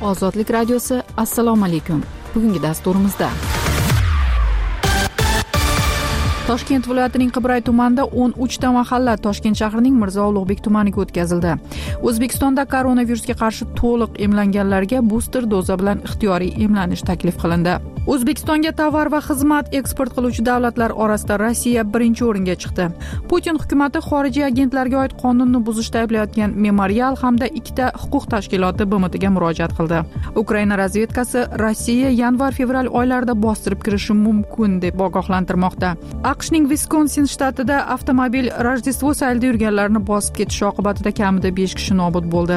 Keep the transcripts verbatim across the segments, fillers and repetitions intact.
Ozodlik radiosi, assalomu alaykum. Bugungi dasturimizda Toshkent viloyatining Qibray tumanida o'n uchta mahalla Toshkent shahrining Mirzo Ulug'bek tumaniga o'tkazildi. O'zbekistonda koronavirusga qarshi to'liq emlanganlarga booster doza bilan ixtiyoriy emlanish taklif qilindi. O'zbekistonga tovar va xizmat eksport qiluvchi davlatlar orasida Rossiya birinchi o'ringa chiqdi. Putin hukumatı xorijiy agentlarga oid qonunni buzishda ayblayotgan Memorial hamda ikkita huquq tashkiloti B M Tga murojaat qildi. Ukraina razvedkasi Rossiya yanvar-fevral oylarida bostirib kirishi mumkin deb ogohlantirmoqda. AQShning Wisconsin shtatida avtomobil Rojdestvo saylida yurganlarni bosib ketishi oqibatida kamida besh kishi nobud bo'ldi.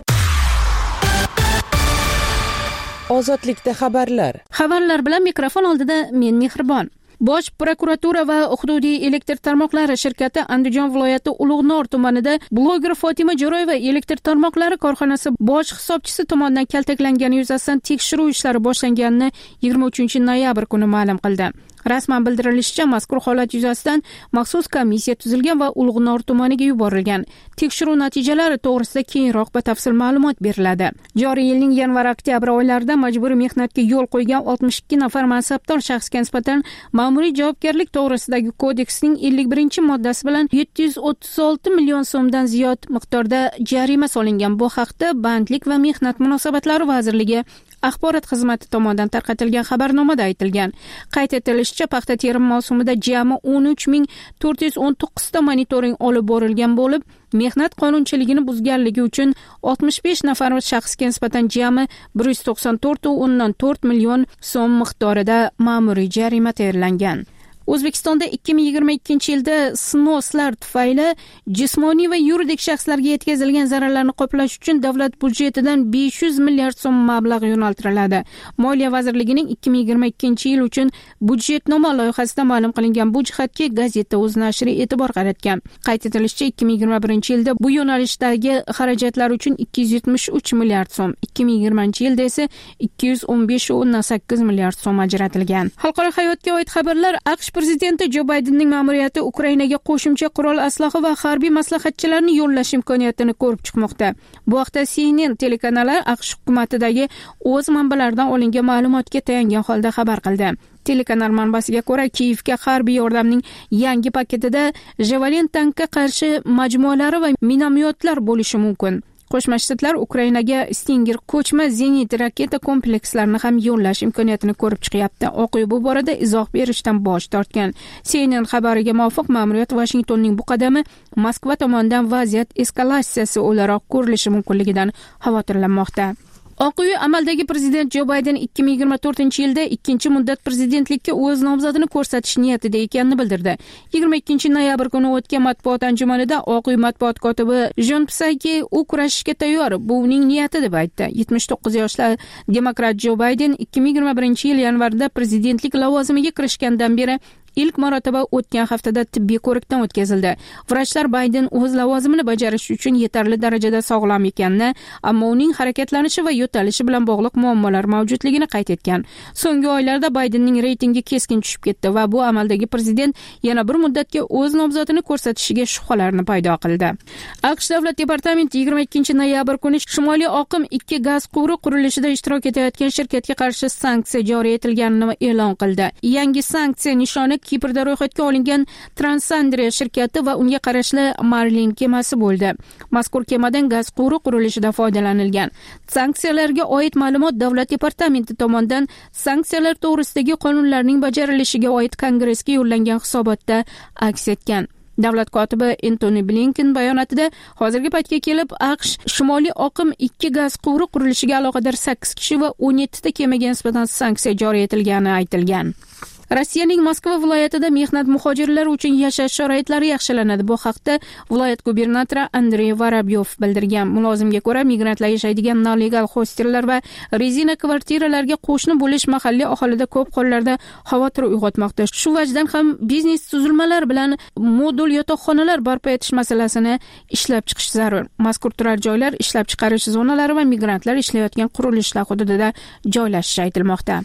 Ozodlikda xabarlar. Xabarlar bilan mikrofon oldida men Mehribon. Bosh prokuratura va hududiy elektr tarmoqlari shirkati Andijon viloyati Ulug'nor tumanida bloger Fotima Jo'royeva elektr tarmoqlari korxonasi bosh hisobchisi tomonidan kaltaklangani yuzasidan tekshiruv ishlari boshlanganini yigirma uchinchi noyabr kuni ma'lum qildi. Rasman bildirilishicha, mazkur holat yuzasidan maxsus komissiya tuzilgan va Ulug'nor tumaniga yuborilgan. Tekshiruv natijalari to'g'risida keyinroq batafsil ma'lumot beriladi. Joriy yilning yanvar-oktyabr oylarida majburiy mehnatga yo'l qo'ygan oltmish ikki nafar mansabdor shaxsga nisbatan ma'muriy javobgarlik to'g'risidagi kodeksning ellik birinchi moddasi bilan yetti yuz o'ttiz olti million so'mdan ziyod miqdorda jarima solingan. Bu haqda Bandlik va mehnat munosabatlari vazirligi axborot xizmati tomonidan tarqatilgan xabarnomada aytilgan. Qayd etilishicha, paxta terim mavsumida jami o'n uch ming to'rt yuz o'n to'qqiz ta monitoring olib borilgan bo'lib, mehnat qonunchiligini buzganligi uchun oltmish besh nafar shaxsga nisbatan jami bir yuz to'qson to'rt o'ndan to'rt million so'm miqdorida ma'muriy jarima tayinlangan. O'zbekistonda ikki ming yigirma ikkinchi yilda snoslar tufayli jismoniy va yuridik shaxslarga yetkazilgan zararlarni qoplash uchun davlat budjetidan besh yuz milliard so'm mablag' yo'naltiriladi. Moliya vazirligining ikki ming yigirma ikkinchi yil uchun budjetnoma loyihasida ma'lum qilingan bu jihatga gazeta o'z nashri e'tibor qaratgan. Qayd etilishicha, ikki ming yigirma birinchi yilda bu yo'nalishdagi xarajatlar uchun ikki yuz yetmish uch milliard so'm, ikki ming yigirmanchi yilda esa ikki yuz o'n besh o'ndan sakkiz milliard so'm ajratilgan. Xalqaro hayotga oid xabarlar. AQSh prezidenti Jo Baydenning ma'muriyati Ukrainaga qo'shimcha qurol aslaha va harbiy maslahatchilarni yo'llash imkoniyatini ko'rib chiqmoqda. Bu haqda C N N telekanali AQSh hukumatidagi o'z manbalaridan olingan ma'lumotga tayangan holda xabar qildi. Telekanal manbasiga ko'ra, Kiyevga harbiy yordamning yangi paketida Javelin tankga qarshi majmualari va minomyotlar bo'lishi mumkin. Qo'shma Shtatlar Ukrainaga Stinger ko'chma zenit raketa komplekslarini ham yo'llash imkoniyatini ko'rib chiqyapti. Oq uy bu borada izoh berishdan bosh tortgan. C N N xabariga muvofiq, ma'muriyat Washingtonning bu qadami Moskva tomonidan vaziyat eskalatsiyasi o'laroq ko'rilishi mumkinligidan xavotirlanmoqda. Oq uy amaldagi prezident Jo Bayden ikki ming yigirma to'rtinchi yilda ikkinchi muddat prezidentlikka o'z nomzodini ko'rsatish niyatida ekanini bildirdi. yigirma ikkinchi noyabr kuni o'tgan matbuot anjumanida Oq uy matbuot kotibi Jon Psaki u kurashishga tayyor, bu uning niyati deb aytdi. yetmish to'qqiz yoshli demokrat Jo Bayden ikki ming yigirma birinchi yil yanvarda prezidentlik lavozimiga kirishgandan beri ilk marotaba o'tgan haftada tibbiy ko'rikdan o'tkazildi. Vrachlar Bayden o'z lavozimini bajarish uchun yetarli darajada sog'lom ekanini, ammo uning harakatlanishi va yo'talishi bilan bog'liq muammolar mavjudligini qayd etgan. So'nggi oylarda Baydenning reytingi keskin tushib ketdi va bu amaldagi prezident yana bir muddatga o'z nomzodini ko'rsatishiga shubhalarni paydo qildi. AQSh davlat departamenti yigirma ikkinchi noyabr kuni Shimoliy oqim ikki gaz quvuri qurilishida ishtirok etayotgan shirkatga qarshi sanksiya joriy etilganini e'lon qildi. Yangi sanksiya nishoni Kiprda ro'yxatga olingan Transandria shirkati va unga qarashli Marlin kemasi bo'ldi. Mazkur kemadan gaz quvuri qurilishida foydalanilgan. Sanksiyalarga oid ma'lumot davlat departamenti tomonidan sanksiyalar to'g'risidagi qonunlarning bajarilishiga oid kongressga yo'llangan hisobotda aks etgan. Davlat kotibi Antony Blinken bayonotida hozirgi paytga kelib AQSh Shimoliy oqim ikki gaz quvuri qurilishiga aloqador sakkiz kishi va o'n yetti ta kemaga nisbatan sanksiya joriy etilgani aytilgan. Rossiyaning Moskva viloyatida mehnat muhojirlari uchun yashash sharoitlari yaxshilanadi. Bu haqda viloyat gubernatori Andrey Vorobyov bildirgan. Mulozimga ko'ra, migrantlar yashaydigan nolegal hostellar va rezina kvartiralarga qo'shni bo'lish mahalliy aholida ko'p hollarda xavotir uyg'otmoqda. Shu vajdan ham biznes tuzilmalar bilan modul yotoqxonalar barpo etish masalasini ishlab chiqish zarur. Mazkur turar joylar ishlab chiqarish zonalari va migrantlar ishlayotgan qurilishlar hududida joylashishi aytilmoqda.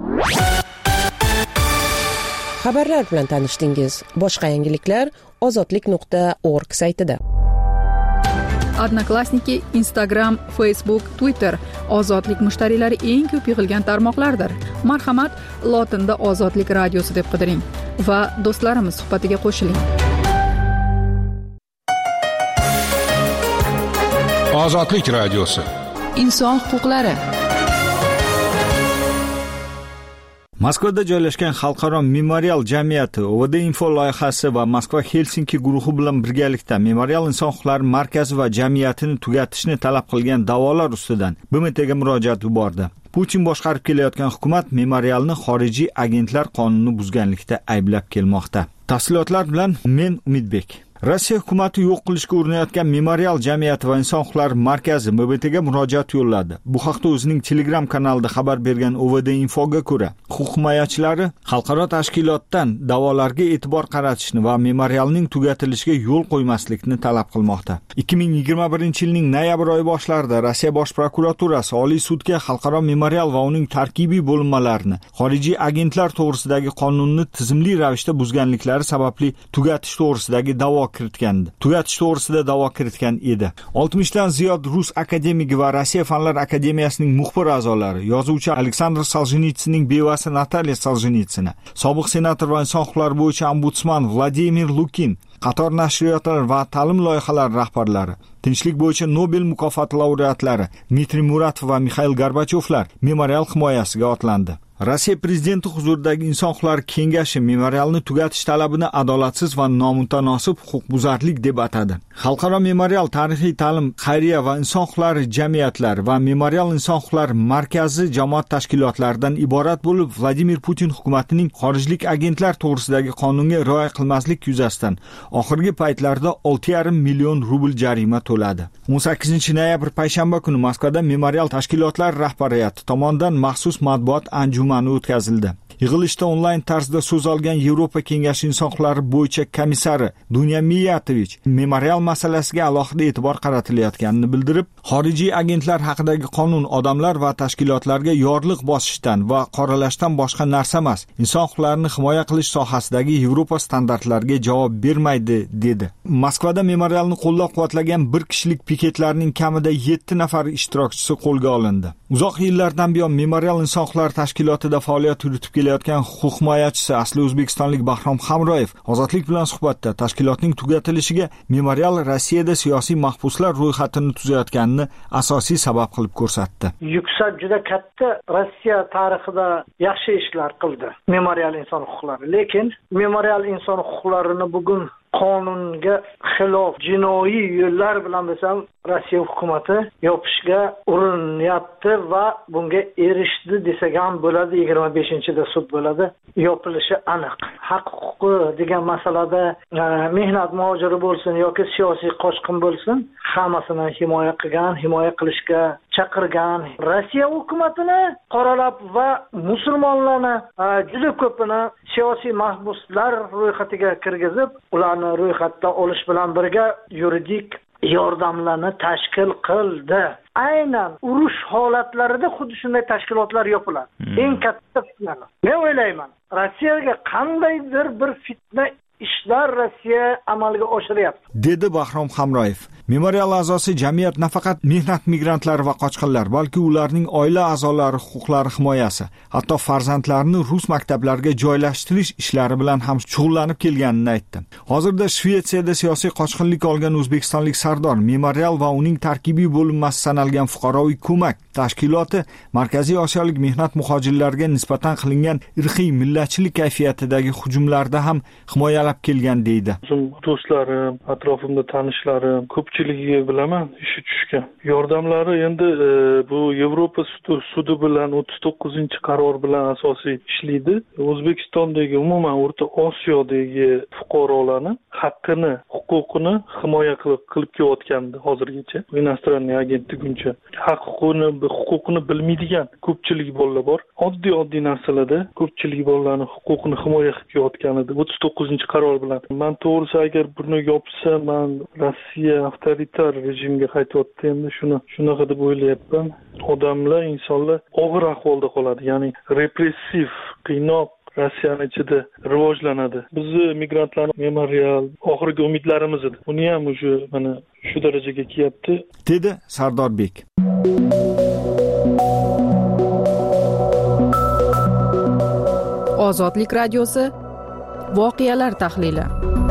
Xabarlar bilan tanishdingiz. Boshqa yangiliklar ozodlik nuqta org saytida. Odnoklassniki, Instagram, Facebook, Twitter ozodlik mushtariylari eng ko'p yig'ilgan tarmoqlardir. Marhamat, lotinda Ozodlik radiosi deb qidiring va do'stlarimiz suhbatiga qo'shiling. Ozodlik radiosi. Inson huquqlari. Moskvada joylashgan Xalqaro memorial jamiyati O V D Info loyihasi va Moskva Helsinki guruhi bilan birgalikda Memorial inson huquqlari markazi va jamiyatini tugatishni talab qilgan da'volar ustidan B M Tga murojaat yubordi. Putin boshqarib kelayotgan hukumat memorialni xorijiy agentlar qonunini buzganlikda ayblab kelmoqda. Tafsilotlar bilan men Umidbek. Rossiya hukumati yo'q qilishga urinayotgan Memorial jamiyati va inson huquqlari markazi M B Tga murojaat yo'lladi. Bu haqda o'zining Telegram kanalida xabar bergan O V D Infoga ko'ra, huquq himoyachilari xalqaro tashkilotdan da'volarga e'tibor qaratishni va memorialning tugatilishiga yo'l qo'ymaslikni talab qilmoqda. ikki ming yigirma birinchi yilning noyabr oyi boshlarida Rossiya bosh prokuraturasi Oliy sudga xalqaro memorial va uning tarkibiy bo'linmalarini xorijiy agentlar to'g'risidagi qonunni tizimli ravishda buzganliklari sababli tugatish to'g'risidagi da'vo kiritgandi. Tugatish to'g'risida da'vo kiritgan edi. oltmishdan ziyod rus akademigi va Rossiya Fanlar akademiyasining muxbir a'zolari, yozuvchi Aleksandr Soljenitsinning bevasi Natalya Soljenitsina, sobiq senator va inson huquqlari bo'yicha ombudsman Vladimir Lukin, qator nashriyotlar va ta'lim loyihalari rahbarlari, tinchlik bo'yicha Nobel mukofoti laureatlari Dmitriy Muratov va Mixail Gorbachevlar memorial himoyasiga otlandi. Rossiya prezidenti huzuridagi inson huquqlari kengashi memorialni tugatish talabini adolatsiz va nomutanosib huquqbuzarlik deb atadi. Xalqaro memorial tarixiy ta'lim, xayriya va inson huquqlari jamiyatlari va memorial inson huquqlari markazi jamoat tashkilotlaridan iborat bo'lib, Vladimir Putin hukumatining xorijlik agentlar to'g'risidagi qonunga rioya qilmaslik yuzasidan oxirgi paytlarda olti yarim million rubl jarima to'ladi. o'n sakkizinchi noyabr payshanba kuni Moskvada memorial tashkilotlar rahbariyati tomonidan maxsus matbuot anjumani o'tkazildi. Yig'ilishda onlayn tarzda so'z olgan Yevropa Kengashi inson huquqlari bo'yicha komissari Dunya Miyatovich memorial masalasiga alohida e'tibor qaratilayotganini bildirib, xorijiy agentlar haqidagi qonun odamlar va tashkilotlarga yorliq bosishdan va qoralashdan boshqa narsa emas, inson huquqlarini himoya qilish sohasidagi Yevropa standartlariga javob bermaydi, dedi. Moskvada memorialni qo'llab-quvvatlagan bir kishilik piketlarning kamida yetti nafar ishtirokchisi qo'lga olindi. Uzoq yillardan buyon memorial inson huquqlari tashkilotida faoliyat yuritib kelayotgan huquq himoyachisi asli o'zbekistonlik Bahrom Hamroyev Ozodlik bilan suhbatda tashkilotning tugatilishiga memorial Rossiyada siyosiy mahbuslar ro'yxatini tuzayotganini asosiy sabab qilib ko'rsatdi. Yuksak juda katta Rossiya tarixida yaxshi ishlar qildi memorial inson huquqlari, lekin memorial inson huquqlarini bugun qonunga xilof jinoiy yo'llar bilan desam Rossiya hukumati yopishga urinyapti va bunga erishdi desak ham bo'ladi. yigirma beshinchida sud bo'ladi. Yopilishi aniq. Haq huquqi degan masalada mehnat muhojiri bo'lsin yoki siyosiy qochqin bo'lsin, hammasini himoya qilgan, himoya qilishga chaqirgan. Rossiya hukumatini qoralab va musulmonlarni juda ko'pini siyosiy mahbuslar ro'yxatiga kirgizib, ularni ro'yxatda olish bilan birga yuridik yordamlarni tashkil qildi. Aynan urush holatlarida xuddi shunday tashkilotlar yopiladi. Hmm. Eng katta fitna. Men o'ylayman, Rossiyaga qandaydir bir fitna ishlar Rossiya amalga oshiryapti, dedi Bahrom Hamroyev. Memorial a'zosi jamiyat nafaqat mehnat migrantlari va qochqinlar, balki ularning oila a'zolari huquqlari himoyasi, hatto farzandlarini rus maktablariga joylashtirish ishlari bilan ham shug'ullanib kelganini aytdi. Hozirda Shvetsiyada siyosiy qochqinlik olgan o'zbekistonlik Sardor Memorial va uning tarkibiy bo'linmasi sanalgan fuqaroviy ko'mak tashkiloti Markaziy Osiyolik mehnat muhojirlariga nisbatan qilingan irqiy millatchilik kayfiyatidagi hujumlarda ham himoyalab kelgan deydi. Do'stlarim, atrofimda tanishlarim ko'pchiligiga bilaman ishi tushgan. Yordamlari endi e, bu Yevropa sudi, sudi bilan o'ttiz to'qqizinchi qaror bilan asosiy ishlaydi. O'zbekistondagi umuman O'rta Osiyodagi fuqarolarni haqqini, huquqini himoya qilib qilib kelayotgandi hozirgacha. Inostraniy agentliguncha haq huquqini huquqini bilmaydigan ko'pchilik bolalar bor. Oddiy-oddiy narsalarda ko'pchilik bolalarning huquqini himoya qilib kelayotgan edi. o'ttiz to'qqizinchi qaror bilan. Men to'g'risi agar buni yopsa, men Rossiya avtoritar rejimga qaytyapti endi shuni shunaqa deb o'ylayapman. Odamlar, insonlar og'ir ahvolda qoladi. Ya'ni repressiv, qiynoq, Rossiyani ichida rivojlanadi. Bizni migrantlarning memorial oxirgi umidlarimiz edi. Uni ham o'sha mana shu darajaga kelyapti, dedi Sardorbek. Ozodlik radiosi voqealar tahlili.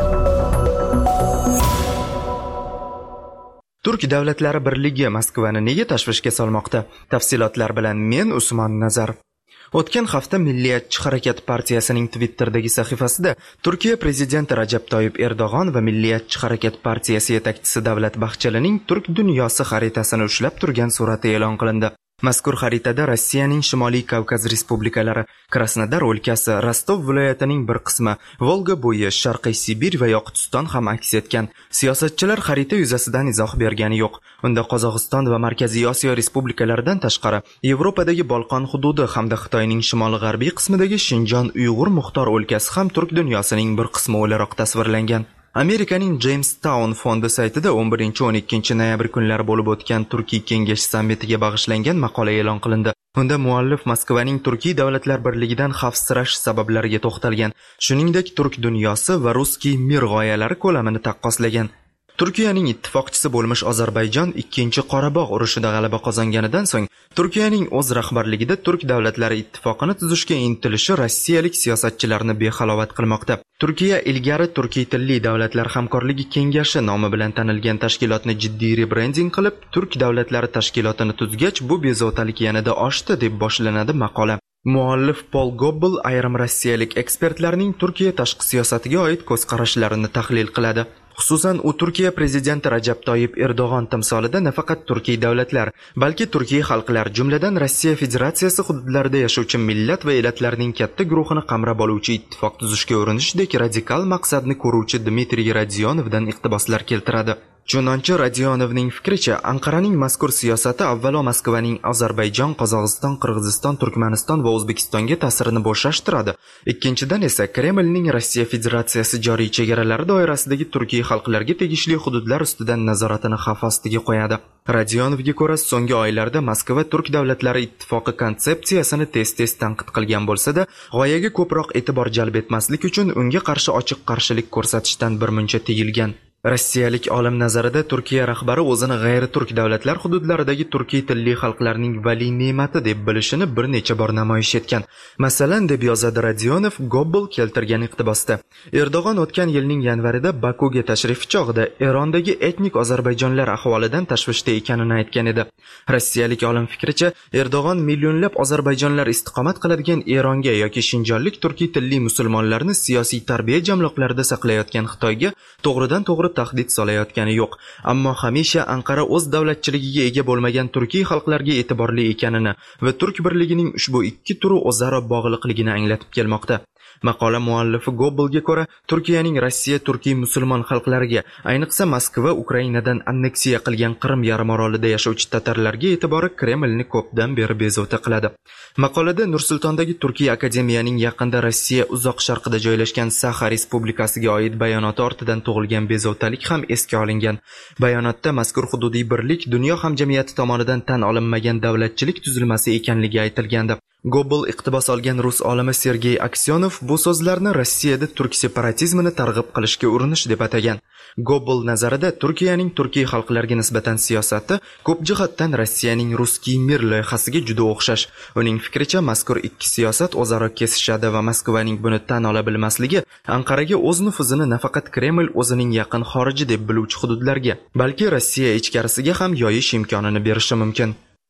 Turk davlatlari birligi Moskvani nega tashvishga solmoqda? Tafsilotlar bilan men Usmon Nazar. O'tgan hafta Milliyatchi harakat partiyasining Twitter'dagi sahifasida Turkiya prezidenti Rajab Toyyib Erdo'g'on va Milliyatchi harakat partiyasi yetakchisi Davlat Bahchalining Turk dunyosi xaritasini ushlab turgan surati e'lon qilindi. Mazkur xaritada Rossiyaning Shimoliy Kavkaz respublikalari, Krasnodar o'lkasi, Rostov viloyatining bir qismi, Volga bo'yi, Sharqiy Sibir va Yoqutiston ham aks etgan. Siyosatchilar xarita yuzasidan izoh bergani yo'q. Unda Qozog'iston va Markaziy Osiyo respublikalaridan tashqari Yevropadagi Bolqon hududi hamda Xitoyning shimoli-g'arbiy qismidagi Shinjon Uyg'ur muxtor o'lkasi ham Turk dunyosining bir qismi o'laroq tasvirlangan. Amerikaning Jamestown fondi saytida o'n birinchi o'n ikkinchi noyabr kunlari bo'lib o'tgan Turkiy kengash sammitiga bag'ishlangan maqola e'lon qilindi. Unda muallif Moskvaning Turkiy davlatlar birligidan xavfsirash sabablariga to'xtalgan, shuningdek turk dunyosi va ruskiy mir g'oyalari ko'lamini taqqoslagan. Turkiyaning ittifoqchisi bo'lmish Ozarbayjon ikkinchi Qorabog' urushida g'alaba qozonganidan so'ng Turkiyaning o'z rahbarligida Turk davlatlari ittifoqini tuzishga intilishi rossiyalik siyosatchilarni behalovat qilmoqda. Turkiya ilgari Turkiy tilli davlatlar hamkorligi kengashi nomi bilan tanilgan tashkilotni jiddiy rebrending qilib, Turk davlatlari tashkilotini tuzgach, bu bezovtalik yanada oshdi deb boshlanadi maqola. Muallif Paul Gobbel ayrim rossiyalik ekspertlarning Turkiya tashqi siyosatiga oid ko'z qarashlarini tahlil qiladi. Xususan, u Turkiya prezidenti Rajab Toyyib Erdo'g'on timsolida nafaqat Turkiy davlatlar, balki Turkiy xalqlar, jumladan Rossiya Federatsiyasi hududlarida yashovchi millat va elatlarning katta guruhini qamrab oluvchi ittifoq tuzishga urinishdek radikal maqsadni ko'ruvchi Dmitriy Radionovdan iqtiboslar keltiradi. Chunonchi Radionovning fikricha, Anqaraning mazkur siyosati avvalo Moskvaning Ozarbayjon, Qozog'iston, Qirg'iziston, Turkmaniston va O'zbekistonga ta'sirini bo'shashtiradi. Ikkinchidan esa Kremlning Rossiya Federatsiyasi joriy chegaralari doirasidagi Turkiy xalqlarga tegishli hududlar ustidan nazoratini xavf ostiga qo'yadi. Radionovga ko'ra, so'nggi oylarda Moskva Turk davlatlari ittifoqi konsepsiyasini tez-tez tanqid qilgan bo'lsa-da, g'oyaga ko'proq e'tibor jalb etmaslik uchun unga qarshi ochiq qarshilik ko'rsatishdan birmuncha tiyilgan. Rossiyalik olim nazarida Turkiya rahbari o'zini g'ayri-turk davlatlar hududlaridagi turkiy tilli xalqlarning vali ne'mati deb bilishini bir necha bor namoyish etgan. Masalan, deb yozadi Radionov Gobbel keltirgan iqtibosda. Erdo'g'on o'tgan yilning yanvarida Bakuga tashrifi chog'ida Erondagi etnik ozarbayjonlar ahvolidan tashvishda ekanini aytgan edi. Rossiyalik olim fikricha, Erdo'g'on millionlab ozarbayjonlar istiqomat qiladigan Eronga yoki shinjonlik turkiy tilli musulmonlarni siyosiy tarbiya jamloqlarida saqlayotgan Xitoyga to'g'ridan-to'g'ri tahdid solayotgani yo'q, ammo hamisha Anqara o'z davlatchiligiga ega bo'lmagan turkiy xalqlarga e'tiborli ekanini va Turk birligining ushbu ikki turi o'zaro bog'liqligini anglatib kelmoqda. Maqola muallifi Gobbelga ko'ra, Turkiyaning Rossiya turkiy musulmon xalqlariga, ayniqsa Moskva Ukrainadan anneksiya qilgan Qrim yarimorolida yashovchi tatarlarga e'tibori Kremlni ko'pdan beri bezovta qiladi. Maqolada Nur-Sultondagi Turkiy akademiyaning yaqinda Rossiya uzoq sharqida joylashgan Saxa respublikasiga oid bayonoti ortidan tug'ilgan bezovtalik ham esga olingan. Bayonotda mazkur hududiy birlik dunyo hamjamiyati tomonidan tan olinmagan davlatchilik tuzilmasi ekanligi aytilgandi. Gobbel iqtibos olgan rus olimi Sergey Aksyonov bu so'zlarni Rossiyada turk separatizmini targ'ib qilishga urinish deb atagan. Gobbel nazarida Turkiyaning turkiy xalqlarga nisbatan siyosati ko'p jihatdan Rossiyaning Ruskiy mir loyihasiga juda o'xshash. Uning fikricha, mazkur ikki siyosat o'zaro kesishadi va Moskvaning buni tan ola bilmasligi Anqaraga o'z nufuzini nafaqat Kreml o'zining yaqin xoriji deb biluvchi hududlarga, balki Rossiya ichkarisiga ham yoyish imkonini berishi mumkin.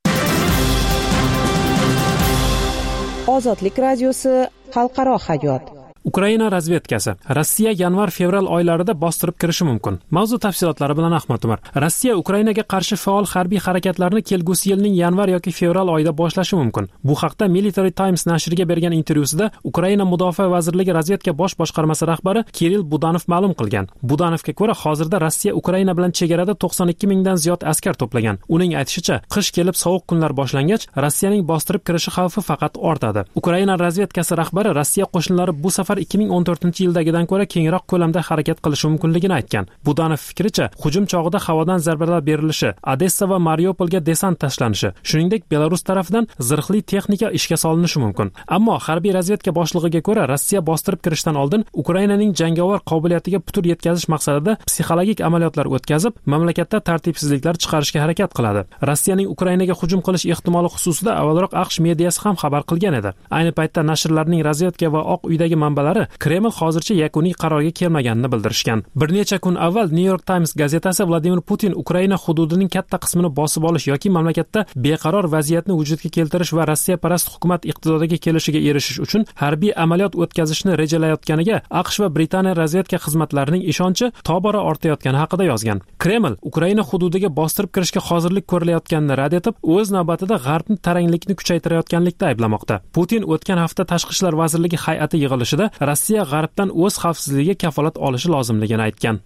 Ozodlik radiosi xalqaro hayot. Ukraina razvedkasi Rossiya yanvar-fevral oylarida bostirib kirishi mumkin. Mavzu tafsilotlari bilan Ahmad Umar. Rossiya Ukrainaga qarshi faol harbiy harakatlarni kelgusi yilning yanvar yoki fevral oyida boshlashi mumkin. Bu haqda Military Times nashriga bergan intervyusida Ukraina Mudofaa vazirligi razvedka bosh boshqarmasi rahbari Kirill Budanov ma'lum qilgan. Budanovga ko'ra, hozirda Rossiya Ukraina bilan chegarada to'qson ikki mingdan ziyod askar to'plagan. Uning aytishicha, qish kelib sovuq kunlar boshlangach, Rossiyaning bostirib kirishi xavfi faqat ortadi. Ukraina razvedkasi rahbari Rossiya qo'shinlari bu safar safar ikki ming o'n to'rtinchi yildagidan ko'ra kengroq ko'lamda harakat qilishi mumkinligini aytgan. Budanov fikricha, hujum chog'ida havodan zarbalar berilishi, Odessa va Mariupolga desant tashlanishi, shuningdek Belarus tarafidan zirhli texnika ishga solinishi mumkin. Ammo harbiy razvedka boshlig'iga ko'ra, Rossiya bostirib kirishdan oldin Ukrainaning jangovar qobiliyatiga putur yetkazish maqsadida psixologik amaliyotlar o'tkazib, mamlakatda tartibsizliklar chiqarishga harakat qiladi. Rossiyaning Ukrainaga hujum qilish ehtimoli xususida avvalroq AQSh mediyasi ham xabar qilgan edi. Ayni paytda nashrlarning razvedka va Oq uydagi manbalari Kreml hozircha yakuniy qarorga kelmaganini bildirishgan. Bir necha kun avval New York Times gazetasi Vladimir Putin Ukraina hududining katta qismini bosib olish yoki mamlakatda beqaror vaziyatni vujudga keltirish va Rossiya parast hukumat iqtidoriga kelishiga erishish uchun harbiy amaliyot o'tkazishni rejalayotganiga AQSh va Britaniya razvedka xizmatlarining ishonchi tobora ortayotgani haqida yozgan. Kreml Ukraina hududiga bostirib kirishga hozirlik ko'rilayotganini rad etib, o'z navbatida G'arbni taranglikni kuchaytirayotganlikda ayblamoqda. Putin o'tgan hafta Tashqi ishlar vazirligi hay'ati yig'ilishida Rossiya G'arbdan o'z xavfsizligiga kafolat olishi lozimligini aytgan.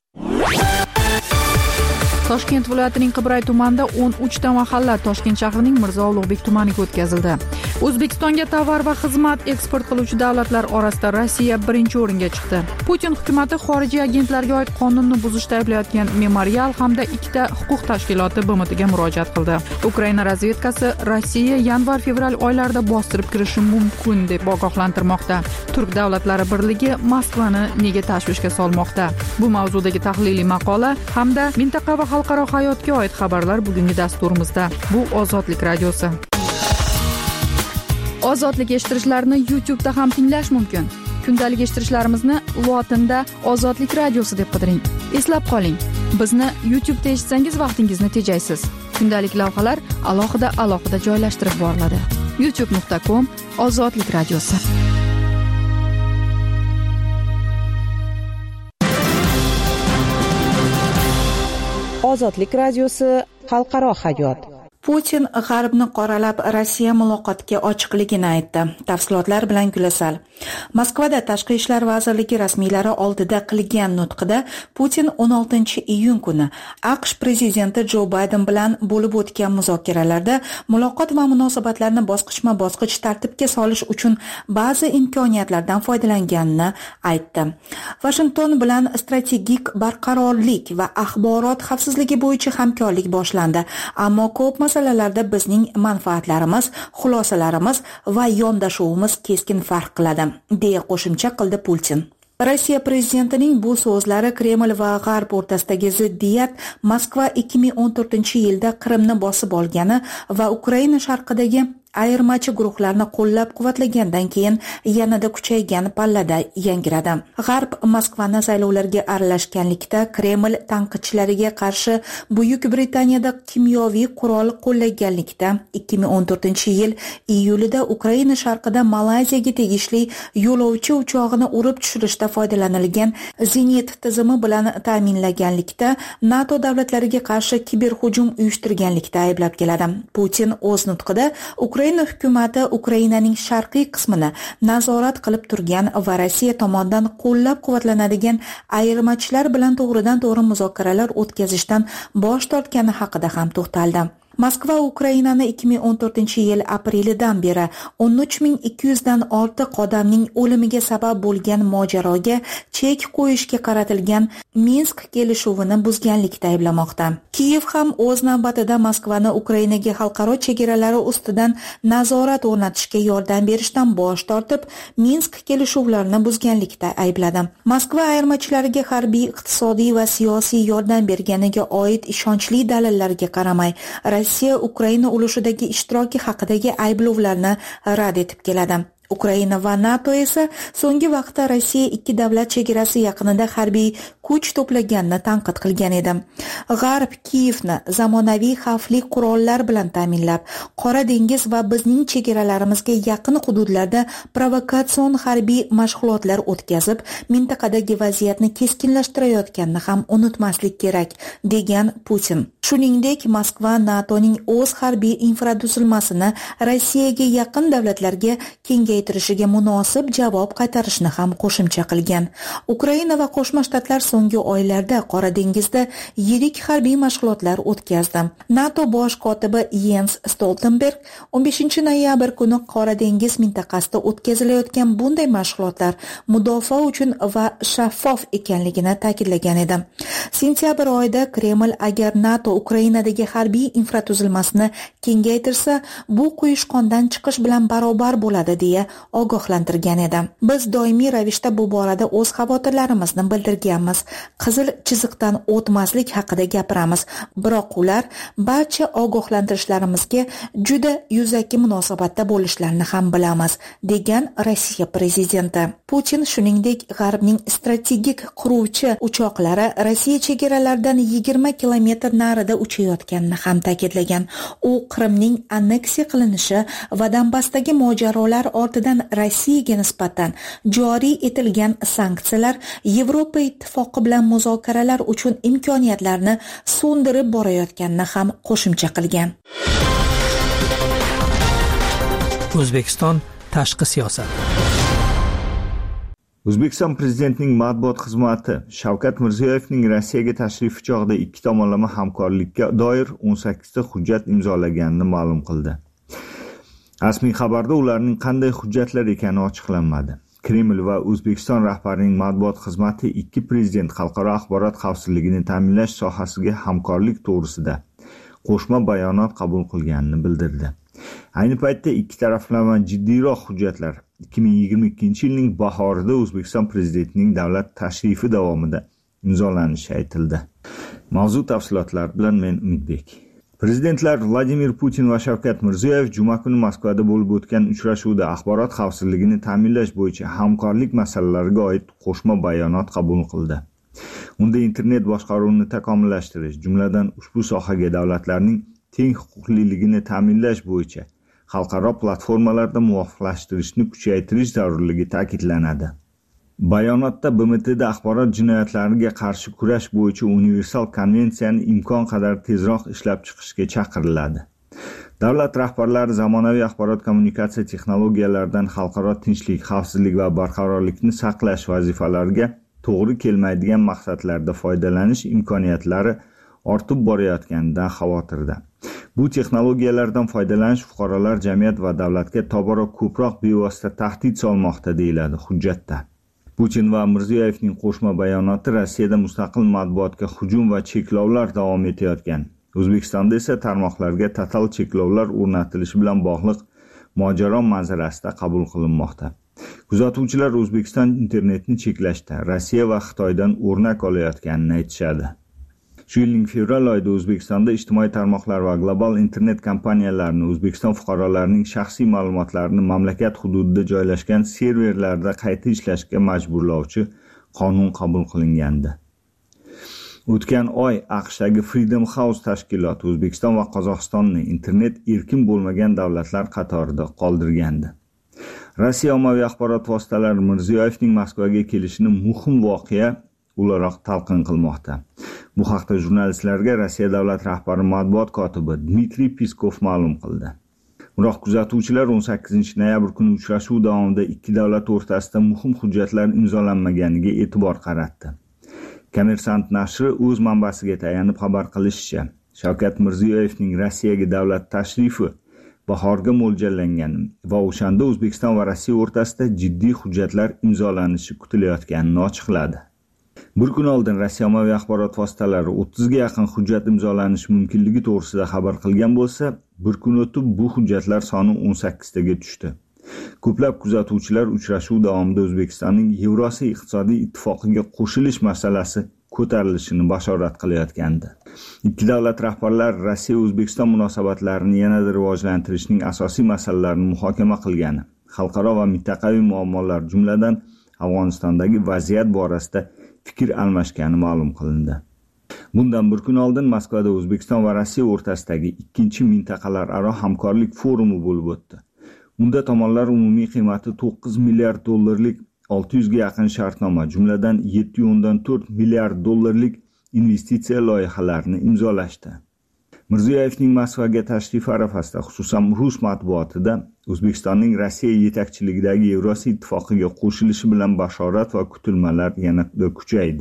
Toshkent viloyatining Qibray tumanida o'n uchta mahalla Toshkent shahrining Mirzo Ulug'bek tumaniga o'tkazildi. O'zbekistonga tovar va xizmat eksport qiluvchi davlatlar orasida Rossiya birinchi o'ringa chiqdi. Putin hukumatı xorijiy agentlarga oid qonunni buzishda ayblayotgan Memorial hamda ikkita huquq tashkiloti B M Tga murojaat qildi. Ukraina razvedkasi Rossiya yanvar-fevral oylarida bostirib kirishi mumkin deb ogohlantirmoqda. Turk davlatlari birligi Moskvani nega tashvishga solmoqda? Bu mavzudagi tahliliy maqola hamda mintaqa va xalqaro hayotga oid xabarlar bugungi dasturimizda. Bu Ozodlik radiosi. Ozodlik eshittirishlarni YouTube da ham tinglash mumkin. Kundalik eshittirishlarimizni lotinda Ozodlik radiosi deb qidiring. Eslab qoling, bizni YouTube da eshitsangiz vaqtingizni tejaysiz. Kundalik lavhalar alohida-alohida joylashtirib boriladi. youtube nuqta com Ozodlik radiosi. Ozodlik radiosi xalqaro hayot. Putin G'arbni qoralab Rossiya muloqotga ochiqligini aytdi. Tafsilotlar bilan Gulasal. Moskvada Tashqi ishlar vazirligi rasmiylari oldida qilgan nutqida Putin o'n oltinchi iyun kuni AQSh prezidenti Jo Bayden bilan bo'lib o'tgan muzokaralarda muloqot va munosabatlarni bosqichma-bosqich tartibga solish uchun ba'zi imkoniyatlardan foydalanganini aytdi. Washington bilan strategik barqarorlik va axborot xavfsizligi bo'yicha hamkorlik boshlandi, ammo ko'p masalalarda bizning manfaatlarimiz, xulosalarimiz va yondashuvimiz keskin farq qiladi, deya qo'shimcha qildi Putin. Rossiya prezidentining bu so'zlari Kreml va G'arb o'rtasidagi ziddiyat Moskva ikki ming o'n to'rtinchi yilda Qrimni bosib olgani va Ukraina sharqidagi ayirmachi guruhlarni qo'llab-quvvatlagandan keyin yanada kuchaygan pallada yangiradi. G'arb Moskvani saylovlarga aralashganlikda Kreml tanqidchilariga qarshi Buyuk Britaniyada kimyoviy qurol qo'llaganlikda ikki ming o'n to'rtinchi yil iyulida Ukraina sharqida Malayziyaga tegishli yo'lovchi uchog'ini urib tushirishda foydalanilgan zenit tizimi bilan ta'minlaganlikda NATO davlatlariga qarshi kiberhujum uyushtirganlikda ayblab keladi. Putin o'z nutqida Ukraina hukumati Ukrainaning sharqiy qismini nazorat qilib turgan va Rossiya tomonidan qo'llab-quvvatlanadigan ayirmachilar bilan to'g'ridan-to'g'ri muzokaralar o'tkazishdan bosh tortgani haqida ham to'xtaldi. Moskva Ukrainani ikki ming o'n to'rtinchi yil aprelidan beri o'n uch ming ikki yuz dan ortiq odamning o'limiga sabab bo'lgan mojaroga chek qo'yishga qaratilgan Minsk kelishuvini buzganlikda ayblamoqda. Kiyev ham o'z navbatida Moskvani Ukrainaga xalqaro chegaralari ustidan nazorat o'rnatishga yordam berishdan bosh tortib, Minsk kelishuvlarini buzganlikda aybladi. Moskva ayirmachilariga harbiy, iqtisodiy va siyosiy yordam berganiga oid ishonchli dalillarga qaramay, Rossiya Ukraina urushidagi ishtiroki haqidagi ayblovlarni rad etib keladi. Ukraina va NATO esa so'nggi vaqtda Rossiya ikki davlat chegarasi yaqinida harbiy kuch to'plaganini tanqid qilgan edi. G'arb Kiyevni zamonaviy xavfli qurollar bilan ta'minlab, Qora dengiz va bizning chegaralarimizga yaqin hududlarda provokatsion harbiy mashg'ulotlar o'tkazib, mintaqadagi vaziyatni keskinlashtirayotganini ham unutmaslik kerak, degan Putin. Shuningdek, Moskva NATOning o'z harbiy infratuzilmasini Rossiyaga yaqin davlatlarga kengaytirishiga munosib javob qaytarishni ham qo'shimcha qilgan. Ukraina va Qo'shma Shtatlar so'nggi oylarda Qora dengizda yirik harbiy mashg'ulotlar o'tkazdi. NATO bosh kotibi Jens Stoltenberg o'n beshinchi noyabr kuni Qora dengiz mintaqasida o'tkazilayotgan bunday mashg'ulotlar mudofaa uchun va shaffof ekanligini ta'kidlagan edi. Sentyabr oyida Kreml agar NATO Ukrainadagi harbiy infratuzilmasini kengaytirsa, bu quyushqondan chiqish bilan barobar bo'ladi deya ogohlantirgan edi. Biz doimiy ravishda bu borada o'z xavotirlarimizni bildirganmiz. Qizil chiziqdan o'tmaslik haqida gapiramiz, biroq ular barcha ogohlantirishlarimizga juda yuzaki munosabatda bo'lishlarini ham bilamiz, degan Rossiya prezidenti. Putin shuningdek G'arbning strategik quruvchi uchoqlari Rossiya chegaralaridan yigirma kilometr narida uchayotganini ham ta'kidlagan. U Qrimning anneksiya qilinishi va Donbassdagi mojarolar ortidan Rossiyaga nisbatan joriy etilgan sanksiyalar Yevropa ittifoqi bilan muzokaralar uchun imkoniyatlarni so'ndirib borayotganini ham qo'shimcha qilgan. O'zbekiston tashqi siyosat. O'zbekiston prezidentining matbuot xizmati Shavkat Mirziyoyevning Rossiyaga tashrifi chog'ida ikki tomonlama hamkorlikka doir o'n sakkizta hujjat imzolaganini ma'lum qildi. Rasmiy xabarda ularning qanday hujjatlar ekani ochiqlanmadi. Kreml va O'zbekiston rahbarining matbuot xizmati ikki prezident xalqaro axborot xavfsizligini ta'minlash sohasiga hamkorlik to'g'risida qo'shma bayonot qabul qilganini bildirdi. Ayni paytda ikki taraflama jiddiyroq hujjatlar ikki ming yigirma ikkinchi yilning bahorida O'zbekiston prezidentining davlat tashrifi davomida imzolanishi aytildi. Mavzu tafsilotlar bilan men Umidbek. Prezidentlar Vladimir Putin va Shavkat Mirziyoyev juma kuni Moskvada bo'lib o'tgan uchrashuvda axborot xavfsizligini ta'minlash bo'yicha hamkorlik masalalariga oid qo'shma bayonot qabul qildi. Unda internet boshqaruvini takomillashtirish, jumladan ushbu sohaga davlatlarning teng huquqliligini ta'minlash bo'yicha xalqaro platformalarda muvofiqlashtirishni kuchaytirish zarurligi ta'kidlanadi. Bayonotda B M T'da axborot jinoyatlariga qarshi kurash bo'yicha universal konvensiyani imkon qadar tezroq ishlab chiqishga chaqiriladi. Davlat rahbarlari zamonaviy axborot kommunikatsiya texnologiyalaridan xalqaro tinchlik, xavfsizlik va barqarorlikni saqlash vazifalariga to'g'ri kelmaydigan maqsadlarda foydalanish imkoniyatlari ortib borayotganidan xavotirda. Bu texnologiyalardan foydalanish fuqarolar, jamiyat va davlatga tobora ko'proq bevosita tahdid solmoqda, deyiladi hujjatda. Putin va Mirziyoyevning qo'shma bayonoti Rossiyada mustaqil matbuotga hujum va cheklovlar davom etayotgan. O'zbekistonda esa tarmoqlarga total cheklovlar o'rnatilishi bilan bog'liq mojaro manzarasida qabul qilinmoqda. Kuzatuvchilar O'zbekiston internetni cheklashda Rossiya va Xitoydan o'rnak olayotganini aytishadi. Shu yilning fevral oyida O'zbekistonda ijtimoiy tarmoqlar va global internet kompaniyalarini O'zbekiston fuqarolarining shaxsiy ma'lumotlarini mamlakat hududida joylashgan serverlarda qayta ishlashga majburlovchi qonun qabul qilingandi. O'tgan oy AQShdagi Freedom House tashkiloti O'zbekiston va Qozog'istonni internet erkin bo'lmagan davlatlar qatorida qoldirgandi. Rossiya ommaviy axborot vositalari Mirziyoyevning Moskvaga kelishini muhim voqea o'laroq talqin qilmoqda. Bu haqda jurnalistlarga Rossiya davlat rahbari matbuot kotibi Dmitriy Peskov ma'lum qildi. Biroq kuzatuvchilar o'n sakkizinchi noyabr kuni uchrashuv davomida ikki davlat o'rtasida muhim hujjatlar imzolanmaganiga e'tibor qaratdi. Kommersant nashri o'z manbasiga tayanib xabar qilishicha, Shavkat Mirziyoyevning Rossiyaga davlat tashrifi bahorga mo'ljallangan va o'shanda O'zbekiston va Rossiya o'rtasida jiddiy hujjatlar imzolanishi kutilayotganini ochiqladi. Bir kun oldin Rossiya ommaviy axborot vositalari o'ttizga yaqin hujjat imzolanishi mumkinligi to'g'risida xabar qilgan bo'lsa, bir kun o'tib bu hujjatlar soni o'n sakkiztaga tushdi. Ko'plab kuzatuvchilar uchrashuv davomida O'zbekistonning Yevrosiyo iqtisodiy ittifoqiga qo'shilish masalasi ko'tarilishini bashorat qilayotgandi. Ikki davlat rahbarlari Rossiya O'zbekiston munosabatlarini yanada rivojlantirishning asosiy masalalarini muhokama qilgani, xalqaro va mintaqaviy muammolar, jumladan Afg'onistondagi vaziyat borasida fikr almashgani ma'lum qilindi. Bundan bir kun oldin Moskvada O'zbekiston va Rossiya o'rtasidagi ikkinchi mintaqalararo hamkorlik forumi bo'lib o'tdi. Unda tomonlar umumiy qiymati to'qqiz milliard dollarlik olti yuzga yaqin shartnoma, jumladan yetti o'ndan to'rt milliard dollarlik investitsiya loyihalarini imzolashdi. Mirziyoyevning Moskvaga tashrifi arafasida, xususan rus matbuotida O'zbekistonning Rossiya yetakchiligidagi Yevrosiyo ittifoqiga qo'shilishi bilan bashorat va kutilmalar yanada kuchaydi.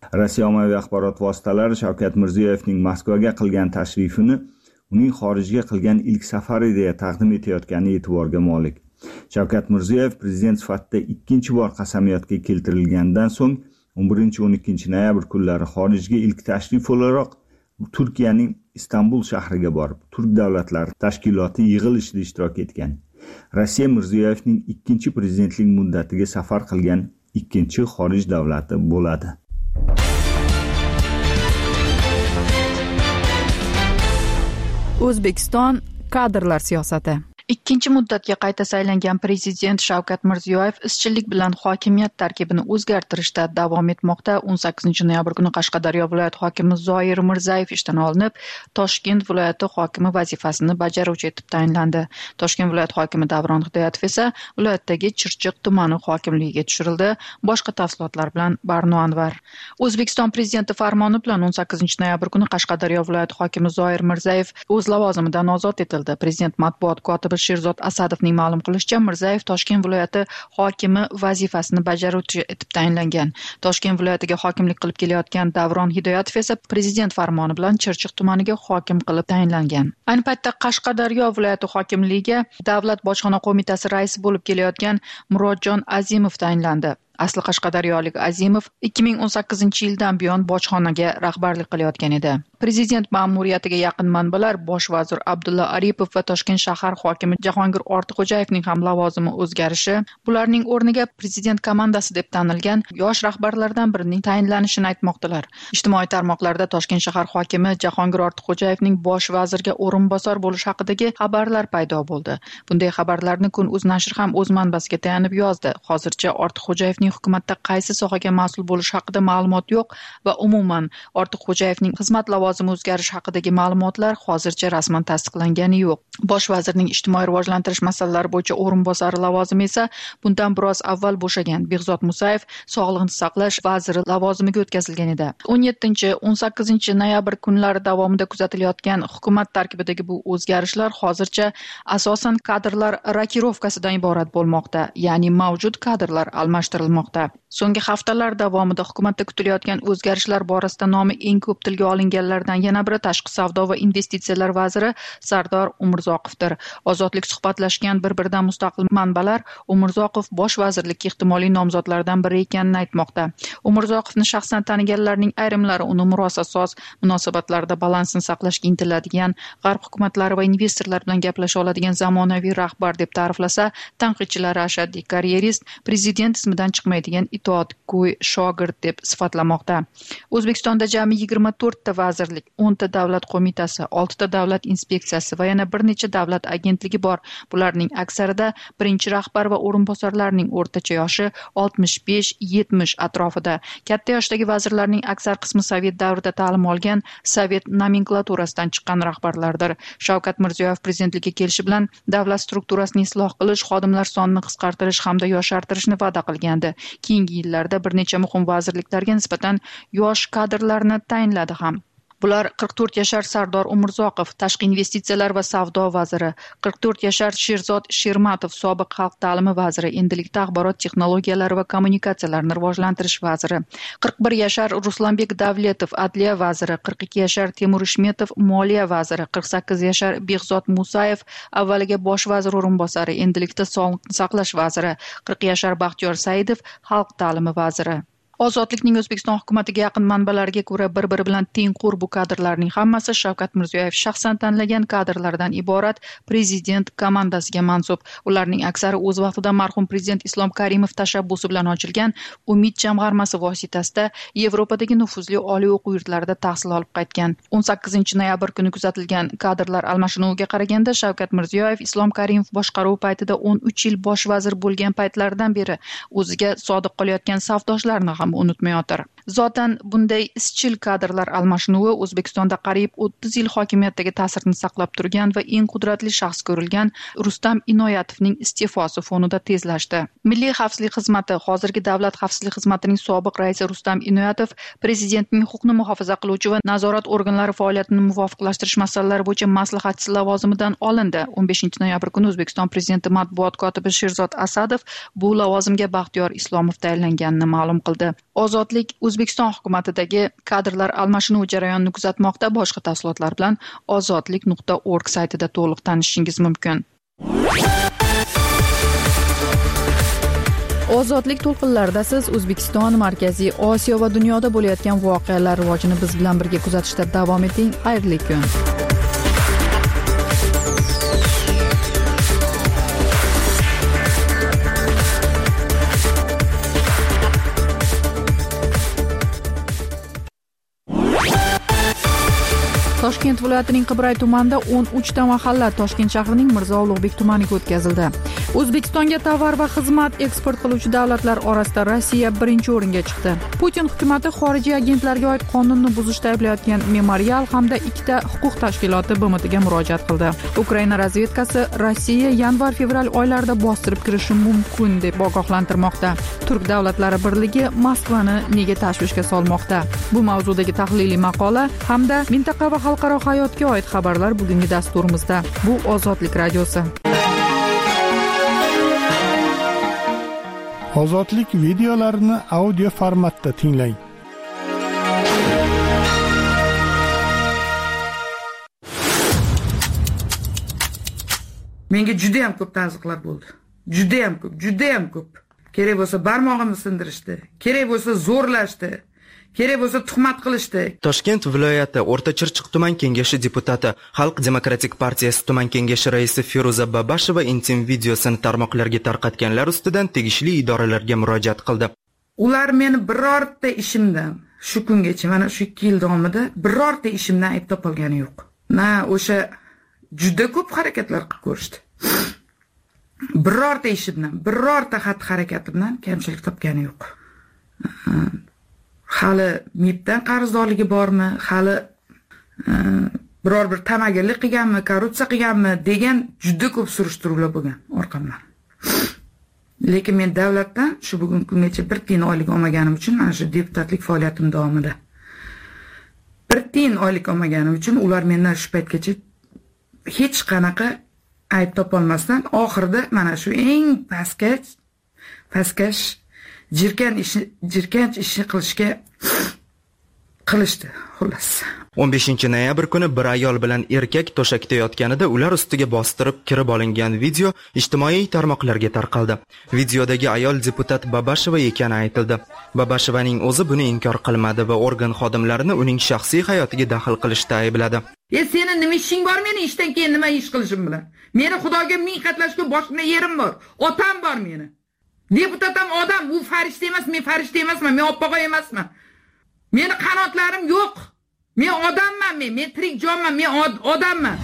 Rossiya ommaviy axborot vositalari Shavkat Mirziyoyevning Moskvaga qilgan tashrifini uning xorijga qilgan ilk safari deya taqdim etayotgani e'tiborga molik. Shavkat Mirziyoyev prezident sifatida ikkinchi bor qasamyodga keltirilgandan so'ng o'n birinchi o'n ikkinchi noyabr kunlari xorijga ilk tashrif o'laroq Turkiyaning Istanbul shahriga borib, Turk davlatlari tashkiloti yig'ilishida ishtirok etgan. Rossiya Mirziyoyevning ikkinchi prezidentlik muddatiga safar qilgan ikkinchi xorij davlati bo'ladi. O'zbekiston kadrlar siyosati. Ikkinchi muddatga qayta saylangan prezident Shavkat Mirziyoyev izchillik bilan hokimiyat tarkibini o'zgartirishda davom etmoqda. o'n sakkizinchi noyabr kuni Qashqadaryo viloyati hokimi Zoir Mirzayev ishdan olinib, Toshkent viloyati hokimi vazifasini bajaruvchi etib tayinlandi. Toshkent viloyati hokimi Davron Hidoyatov esa viloyatdagi Chirchiq tumani hokimligiga tushirildi. Boshqa tafsilotlar bilan Barno Anvar. O'zbekiston prezidenti farmoni bilan o'n sakkizinchi noyabr kuni Qashqadaryo viloyati hokimi Zoir Mirzayev o'z lavozimidan ozod etildi. Prezident matbuot kotibi Sherzod Asadovning ma'lum qilishicha, Mirzayev Toshkent viloyati hokimi vazifasini bajaruvchi etib tayinlangan. Toshkent viloyatiga hokimlik qilib kelayotgan Davron Hidoyatov esa prezident farmoni bilan Chirchiq tumaniga hokim qilib tayinlangan. Ayni paytda Qashqadaryo viloyati hokimligiga Davlat bojxona qo'mitasi raisi bo'lib kelayotgan Murodjon Azimov tayinlandi. Asli qashqadaryolik Azimov ikki ming o'n sakkizinchi yildan buyon bojxonaga rahbarlik qilayotgan edi. Prezident ma'muriyatiga yaqin manbalar bosh vazir Abdulla Aripov va Toshkent shahar hokimi Jahongir Ortiqxo'jayevning ham lavozimi o'zgarishi, bularning o'rniga prezident komandasi deb tanilgan yosh rahbarlardan birining tayinlanishini aytmoqdalar. Ijtimoiy tarmoqlarda Toshkent shahar hokimi Jahongir Ortiqxo'jayevning bosh vazirga o'rinbosar bo'lishi haqidagi xabarlar paydo bo'ldi. Bunday xabarlarni Kun.uz nashri ham o'z manbasiga tayanib yozdi. Hozircha Ortiqxo'jayevning hukumatda qaysi sohaga mas'ul bo'lishi haqida ma'lumot yo'q va umuman Ortiqxo'jayevning xizmat lavozimi o'zgarishi haqidagi ma'lumotlar hozircha rasman tasdiqlangani yo'q. Bosh vazirning ijtimoiy rivojlantirish masalalari bo'yicha o'rinbosari lavozimi esa bundan biroz avval bo'shagan. Behzod Musayev sog'liqni saqlash vaziri lavozimiga o'tkazilgan edi. o'n yettinchi o'n sakkizinchi noyabr kunlari davomida kuzatilayotgan hukumat tarkibidagi bu o'zgarishlar hozircha asosan kadrlar rokirovkasidan iborat bo'lmoqda, ya'ni mavjud kadrlar almashtirilmoqda. So'nggi haftalar davomida hukumatda kutilayotgan o'zgarishlar borasida nomi eng ko'p tilga olinganlardan yana biri tashqi savdo va investitsiyalar vaziri Sardor Umurzoqovdir. Ozodlik suhbatlashgan bir-biridan mustaqil manbalar Umurzoqov bosh vazirlikka ehtimoliy nomzodlardan biri ekanini aytmoqda. Umurzoqovni shaxsan taniganlarning ayrimlari uni murosasoz munosabatlarda balansni saqlashga intiladigan, g'arb hukumatlari va investorlar bilan gaplasha oladigan zamonaviy rahbar deb ta'riflasa, tanqidchilari ashaddiy karyerist, prezident ismidan chiqmaydigan itoatgo'y shogird deb sifatlamoqda. O'zbekistonda jami yigirma to'rtta vazirlik, o'nta davlat qo'mitasi, oltita davlat inspeksiyasi va yana bir necha davlat agentligi bor. Bularning aksarida birinchi rahbar va o'rinbosarlarning o'rtacha yoshi oltmish besh yetmish atrofida. Katta yoshdagi vazirlarning aksar qismi Sovet davrida ta'lim olgan, Sovet nomenklaturasidan chiqqan rahbarlardir. Shavkat Mirziyoyev prezidentlikka kelishi bilan davlat strukturasini isloh qilish, xodimlar sonini qisqartirish hamda yoshartirishni va'da qilgandi. Keyingi yillarda bir necha muhim vazirliklarga nisbatan yosh kadrlarni tayinladi ham. Bular qirq to'rt yashar Sardor Umurzoqov, tashqi investitsiyalar va savdo vaziri, qirq to'rt yashar Sherzod Shermatov, sobiq xalq ta'limi vaziri, endilikda axborot texnologiyalari va kommunikatsiyalarini rivojlantirish vaziri, qirq bir yashar Ruslanbek Davletov, adliya vaziri, qirq ikki yashar Temur Ishmetov, moliya vaziri, qirq sakkiz yashar Behzod Musayev, avvaliga bosh vazir o'rinbosari, endilikda sog'liqni saqlash vaziri, qirq yashar Baxtiyor Saidov, xalq ta'limi vaziri. Ozodlikning O'zbekiston hukumatiga yaqin manbalariga ko'ra bir-biri bilan tengqur bu kadrlarning hammasi Shavkat Mirziyoyev shaxsan tanlagan kadrlardan iborat prezident komandasiga mansub. Ularning aksari o'z vaqtida marhum prezident Islom Karimov tashabbusi bilan ochilgan Umid jamg'armasi vositasida Yevropadagi nufuzli oliy o'quv yurtlarida tahsil olib qaytgan. o'n sakkizinchi noyabr kuni kuzatilgan kadrlar almashinuviga qaraganda Shavkat Mirziyoyev Islom Karimov boshqaruvi paytida o'n uch yil bosh vazir bo'lgan paytlaridan beri o'ziga sodiq qolayotgan safdoshlarini ham unutmayotir. Zotan bunday izchil kadrlar almashinuvi O'zbekistonda qariyb o'ttiz yil hokimiyatdagi ta'sirini saqlab turgan va eng qudratli shaxs ko'rilgan Rustam Inoyatovning iste'fosi fonida tezlashdi. Milliy xavfsizlik xizmati, hozirgi Davlat xavfsizlik xizmatining sobiq raisi Rustam Inoyatov prezidentning huquqni muhofaza qiluvchi va nazorat organlari faoliyatini muvofiqlashtirish masalalari bo'yicha maslahatchisi lavozimidan olindi. o'n beshinchi noyabr kuni O'zbekiston prezidenti matbuot kotibi Sherzod Asadov bu lavozimga Baxtiyor Islomov tayinlanganini ma'lum qildi. Ozodlik O'zbekiston hukumatidagi kadrlar almashinuv jarayonini kuzatmoqda. Boshqa tafsilotlar bilan ozodlik nuqta org saytida to'liq tanishishingiz mumkin. Ozodlik to'lqinlarida siz O'zbekiston, Markaziy Osiyo va dunyoda bo'layotgan voqealar rivojini biz bilan birga kuzatishda davom eting. Xayrli kun. Toshkent viloyatining Qibray tumanida o'n uchta mahalla Toshkent shahrining Mirzo Ulug'bek tumaniga o'tkazildi. O'zbekistonga tovar va xizmat eksport qiluvchi davlatlar orasida Rossiya birinchi o'ringa chiqdi. Putin hukumatı xorijiy agentlarga oid qonunni buzishda ayblayotgan Memorial hamda ikkita huquq tashkiloti B M Tga murojaat qildi. Ukraina razvedkasi Rossiya yanvar-fevral oylarida bostirib kirishi mumkin deb ogohlantirmoqda. Turk davlatlari birligi Moskvani nega tashvishga solmoqda? Bu mavzudagi tahliliy maqola hamda mintaqa va xalqaro hayotga oid xabarlar bugungi dasturimizda. Bu Ozodlik radiosi. Ozodlik videolarini audio formatda tinglang. Menga juda ham ko'p tazyiqlar bo'ldi. Juda ham ko'p, juda ham ko'p. Kerak bo'lsa barmog'imni sindirishdi, kerak bo'lsa zo'rlashdi. Kerak bo'lsa tuhmat qilishdi. Toshkent viloyati O'rta Chirchiq tuman kengashi deputati, Xalq demokratik partiyasi tuman kengashi raisi Feruza Babasheva intim videosini tarmoqlarga tarqatganlar ustidan tegishli idoralarga murojaat qildi. Ular meni birorta ishimdan shu kungacha, mana shu ikki yil davomida birorta ishimdan ayb topolgani yo'q. Na o'sha juda ko'p harakatlar qilib ko'rishdi. Birorta ishimdan, birorta xatti-harakatimdan kamchilik topgani yo'q. Hali M I Bdan qarzdorligi bormi, hali biror bir tamagirlik qilganmi, korrupsiya qilganmi degan juda ko'p surishtiruvlar bo'lgan orqamdan. Lekin men davlatdan shu bugun kungacha bir tiyin oylik olmaganim uchun, mana shu deputatlik faoliyatim davomida bir tiyin oylik olmaganim uchun ular mendan shu paytgacha hech qanaqa ayb topolmasdan oxirida mana shu eng pastkash pastkash jirkan ishi jirkanch ishni qilishga qilishdi xullas. o'n beshinchi noyabr kuni bir ayol bilan erkak to'shakda yotganida ular ustiga bostirib kirib olingan video ijtimoiy tarmoqlarga tarqaldi. Videodagi ayol deputat Babasheva ekani aytildi. Babashevaning o'zi buni inkor qilmadi va organ xodimlarini uning shaxsiy hayotiga daxl qilishda aybladi. "E seni nima ishing bor meni ishdan keyin nima ish qilishim bilan? Meni Xudoga ming qatlashga boshqa yerim bor, otam bor meni. Deputatam odam, u farishta emas, men farishta emasman, men oppoq emasman. Meni qanotlarim yo'q. Men odamman, men, men tirik jonman, men od odamman."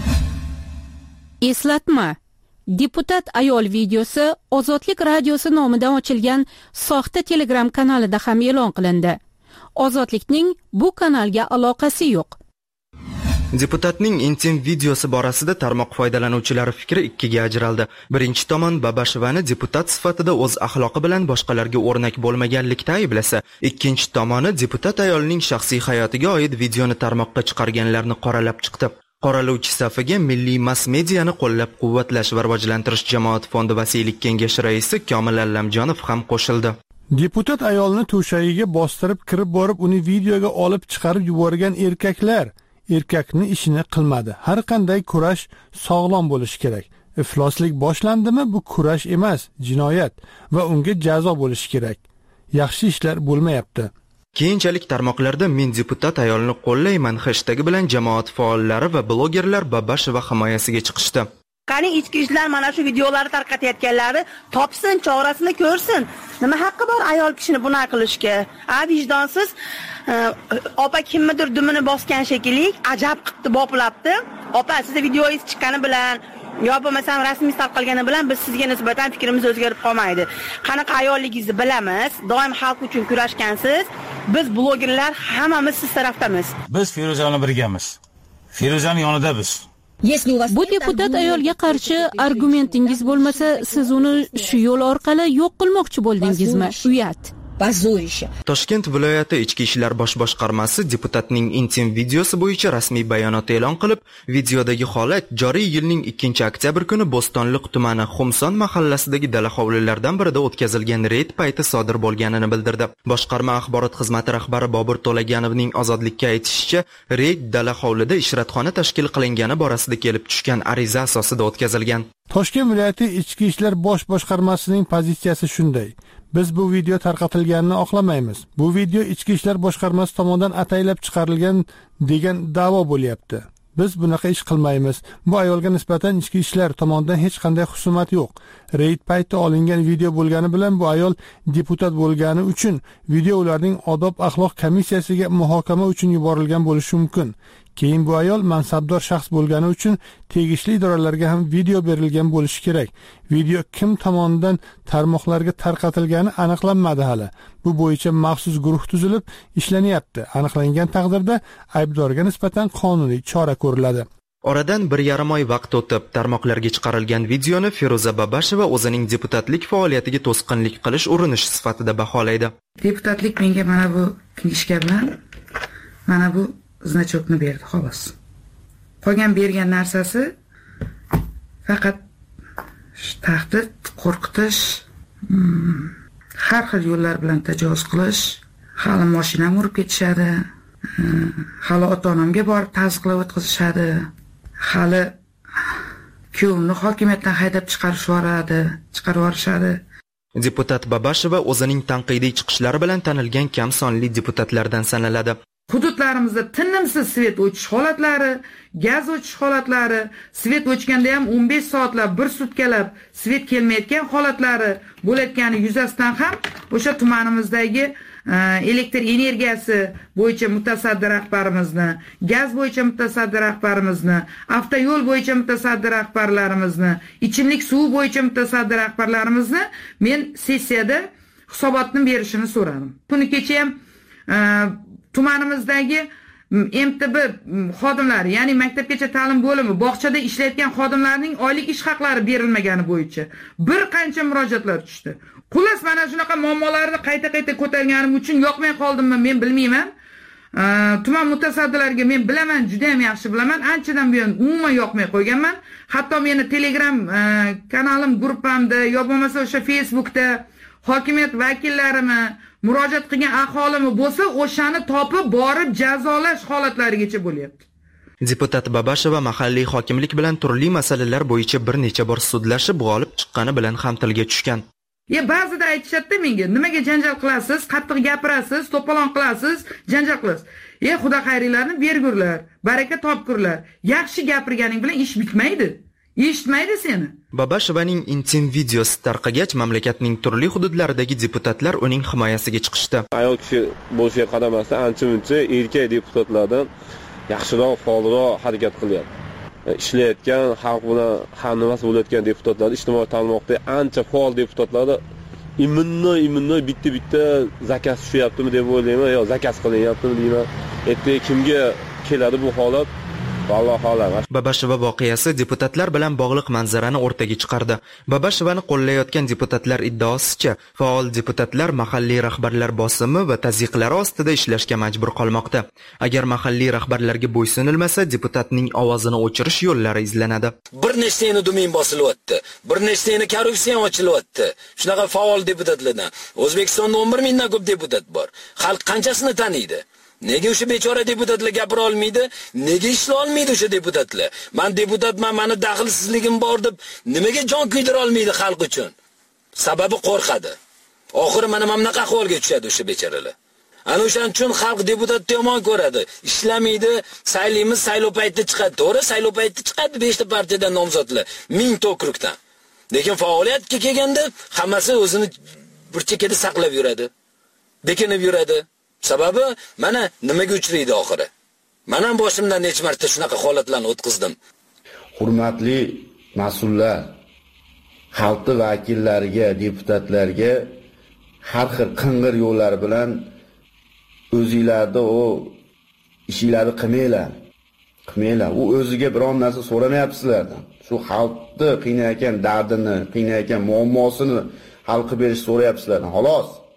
Eslatma. Deputat ayol videosi Ozodlik radiosi nomidan ochilgan soxta Telegram kanalida ham e'lon qilindi. Ozodlikning bu kanalga aloqasi yo'q. Deputatning intim videosi borasida tarmoq foydalanuvchilari fikri ikkiga ajraldi. Birinchi tomon Babashevani deputat sifatida o'z axloqi bilan boshqalarga o'rnak bo'lmaganlikda ayblasa, ikkinchi tomoni deputat ayolning shaxsiy hayotiga oid videoni tarmoqqa chiqarganlarni qoralab chiqdi. Qoralovchi safiga Milliy mass mediani qo'llab-quvvatlash va rivojlantirish jamoat fondi vasiylik kengashi raisi Komil Allamjonov ham qo'shildi. Deputat ayolni to'shagiga bostirib kirib borib, uni videoga olib chiqarib yuborgan erkaklar erkakni ishini qilmadi. Har qanday kurash sog'lom bo'lishi kerak. Ifloslik boshlandimi, bu kurash emas, jinoyat va unga jazo bo'lishi kerak. Yaxshi ishlar bo'lmayapti. Keyinchalik tarmoqlarda "Men deputat ayolni qo'llayman" hashtagi bilan jamoat faollari va blogerlar Babasheva himoyasiga chiqishdi. Qani ichki ishlar mana shu videolarni tarqatayotganlari topsin, chorasini ko'rsin. Nima haqqi bor ayol kishini buna qilishga? A vijdonsiz opa kimnidir dumini bosgan shekilli ajab qilibdi, boplabdi. Opa, sizning videoingiz chiqqani bilan yo bo'lmasam rasmiy tarqalgani bilan biz sizga nisbatan fikrimiz o'zgarib qolmaydi. Qanaqa ayolligingizni bilamiz, doim xalq uchun kurashgansiz. Biz blogerlar hammamiz siz tarafdamiz. Biz Feruzani birgamiz. Feruzani yonida biz. Bu deputat ayolga qarshi argumentingiz bo'lmasa, siz uni shu yo'l orqali yo'q qilmoqchi bo'ldingizmi? Uyat. позорище. Toshkent viloyati Ichki ishlar bosh boshqarmasi deputatning intim videosi bo'yicha rasmiy bayonot e'lon qilib, videodagi holat joriy yilning ikkinchi oktyabr kuni Bo'stonliq tumani Xumson mahallasidagi dala hovlilardan birida o'tkazilgan reyd payti sodir bo'lganini bildirdi. Boshqarma axborot xizmati rahbari Bobur To'laganovning ozodlikka aytishicha, reyd dala hovlida ishratxona tashkil qilingani borasida kelib tushgan ariza asosida o'tkazilgan. Toshkent viloyati Ichki ishlar bosh boshqarmasining pozitsiyasi shunday: biz bu video tarqatilganini oqlamaymiz. Bu video Ichki ishlar boshqarmasi tomonidan ataylab chiqarilgan degan da'vo bo'lyapti. Biz bunaqa ish qilmaymiz. Bu ayolga nisbatan ichki ishlar tomonidan hech qanday xusumat yo'q. Reyd payti olingan video bo'lgani bilan bu ayol deputat bo'lgani uchun video ularning odob axloq komissiyasiga muhokama uchun yuborilgan bo'lishi mumkin. Keyin bu ayol mansabdor shaxs bo'lgani uchun tegishli idoralarga ham video berilgan bo'lishi kerak. Video kim tomonidan tarmoqlarga tarqatilgani aniqlanmadi hali. Bu bo'yicha maxsus guruh tuzilib ishlanyapti. Aniqlangan taqdirda aybdorga nisbatan qonuniy chora ko'riladi. Oradan bir yarim oy vaqt o'tib, tarmoqlarga chiqarilgan videoni Feruza Babasheva o'zining deputatlik faoliyatiga to'sqinlik qilish urinishi sifatida baholaydi. Deputatlik menga mana bu knижка bilan mana bu значокni berdi, xolos. Qolgan bergan narsasi faqat tahdid, qo'rqitish, har xil yo'llar bilan tajovuz qilish, hali mashinam urib ketishadi, hali ota-onamga borib tazyiqlab o'tkazishadi, hali kuyovimni hokimiyatdan haydab chiqarib yuboradi, chiqarib yuborishadi. Deputat Babasheva o'zining tanqidiy chiqishlari bilan tanilgan kam sonli deputatlardan sanaladi. Hududlarimizda tinimsiz svet o'chish holatlari, gaz o'chish holatlari, svet o'chganda ham o'n besh soatlab, bir sutkalab svet kelmayotgan holatlari bo'layotgani yuzasidan ham o'sha tumanimizdagi elektr energiyasi bo'yicha mutasaddi rahbarimizni, gaz bo'yicha mutasaddi rahbarimizni, avtoyo'l bo'yicha mutasaddi rahbarlarimizni, ichimlik suvi bo'yicha mutasaddi rahbarlarimizni men sessiyada hisobotni berishini so'radim. Kuni kecha ham tumanimizdagi M T B xodimlari, ya'ni maktabgacha ta'lim bo'limi, bog'chada ishlayotgan xodimlarning oylik ish haqlari berilmagani bo'yicha bir qancha murojaatlar tushdi. Xullas, mana shunaqa muammolarni qayta-qayta ko'targanim uchun yoqmay qoldimmi, men bilmayman. Tuman mutasaddilariga men bilaman, juda ham yaxshi bilaman. Anchadan buyon umuman yoqmay qo'yganman. Hatto meni Telegram kanalim, gruppamda, yo bo'lmasa o'sha Facebookda hokimiyat vakillarini murojaat qilgan aholimi bo'lsa, o'shani topib borib jazolash holatlarigacha bo'lyapti. Deputat Babasheva mahalliy hokimlik bilan turli masalalar bo'yicha bir necha bor sudlashib, g'olib chiqqani bilan ham tilga tushgan. Ya ba'zida aytishadi menga, nimaga janjal qilasiz, qattiq gapirasiz, to'polon qilasiz, janjal qilasiz. Ey xudo xayringlarni bergurlar, baraka topgurlar. Yaxshi gapirganing bilan ish bitmaydi. Eshitmaydi seni. Babashevaning intim videosi tarqagach, mamlakatning turli hududlaridagi deputatlar uning himoyasiga chiqishdi. Ayol kishi bo'lishiga qaramasdan ancha-muncha erkak deputatlardan yaxshiroq, faolroq harakat qilyapti. Ishlayotgan, xalq bilan hamnimasi bo'layotgan deputatlar, ijtimoiy tarmoqda ancha faol deputatlar immunno immunno bitta-bitta zakaz tushyaptimi deb o'ylayman, yo zakaz qilinyaptimi deyman. Endi kimga keladi bu holat? Babasheva voqeasi deputatlar bilan bog'liq manzarani o'rtaga chiqardi. Babashevani qo'llayotgan deputatlar iddaosicha, faol deputatlar mahalliy rahbarlar bosimi va tazyiqlari ostida ishlashga majbur qolmoqda. Agar mahalliy rahbarlarga bo'ysunilmasa, deputatning ovozini o'chirish yo'llari izlanadi. Bir nechtani domen bosilyapti, bir nechtani korrupsiya ochilyapti. Shunaqa faol deputatlardan O'zbekistonda o'n bir mingdan ko'p deputat bor. Xalq qanchasini taniydi? Nega o'sha bechora deputatlar gapira olmaydi? Nega ishla olmaydi o'sha deputatlar? Men deputatman, meni daxlsizligim bor deb nimaga jon kuydira olmaydi xalq uchun? Sababi qo'rqadi. Oxiri mana mana bunaqa ahvolga tushadi o'sha bechoralar. Ana o'shaning uchun xalq deputatni yomon ko'radi. Ishlamaydi, saylaymiz, saylov paytida chiqadi. To'g'ri, saylov paytida chiqadi beshta partiyadan nomzodlar, ming to'krukdan. Lekin faoliyatga kelganda hammasi o'zini bir chekkada saqlab yuradi. Bekinib yuradi. Sababi mana nimaga uchraydi oxiri. Men ham boshimdan necha marta shunaqa holatlarni o'tkazdim. Hurmatli mas'ullar, xalqning vakillariga, deputatlarga har xil qing'ir yo'llar bilan o'zingizlarda o ishinglarni qilmanglar. Qilmanglar. U o'ziga biron narsa so'ramayapsizlardan. Shu xalqni qiynayotgan dardini, qiynayotgan muammosini hal qilib berish so'rayapsizlardan. Xolos.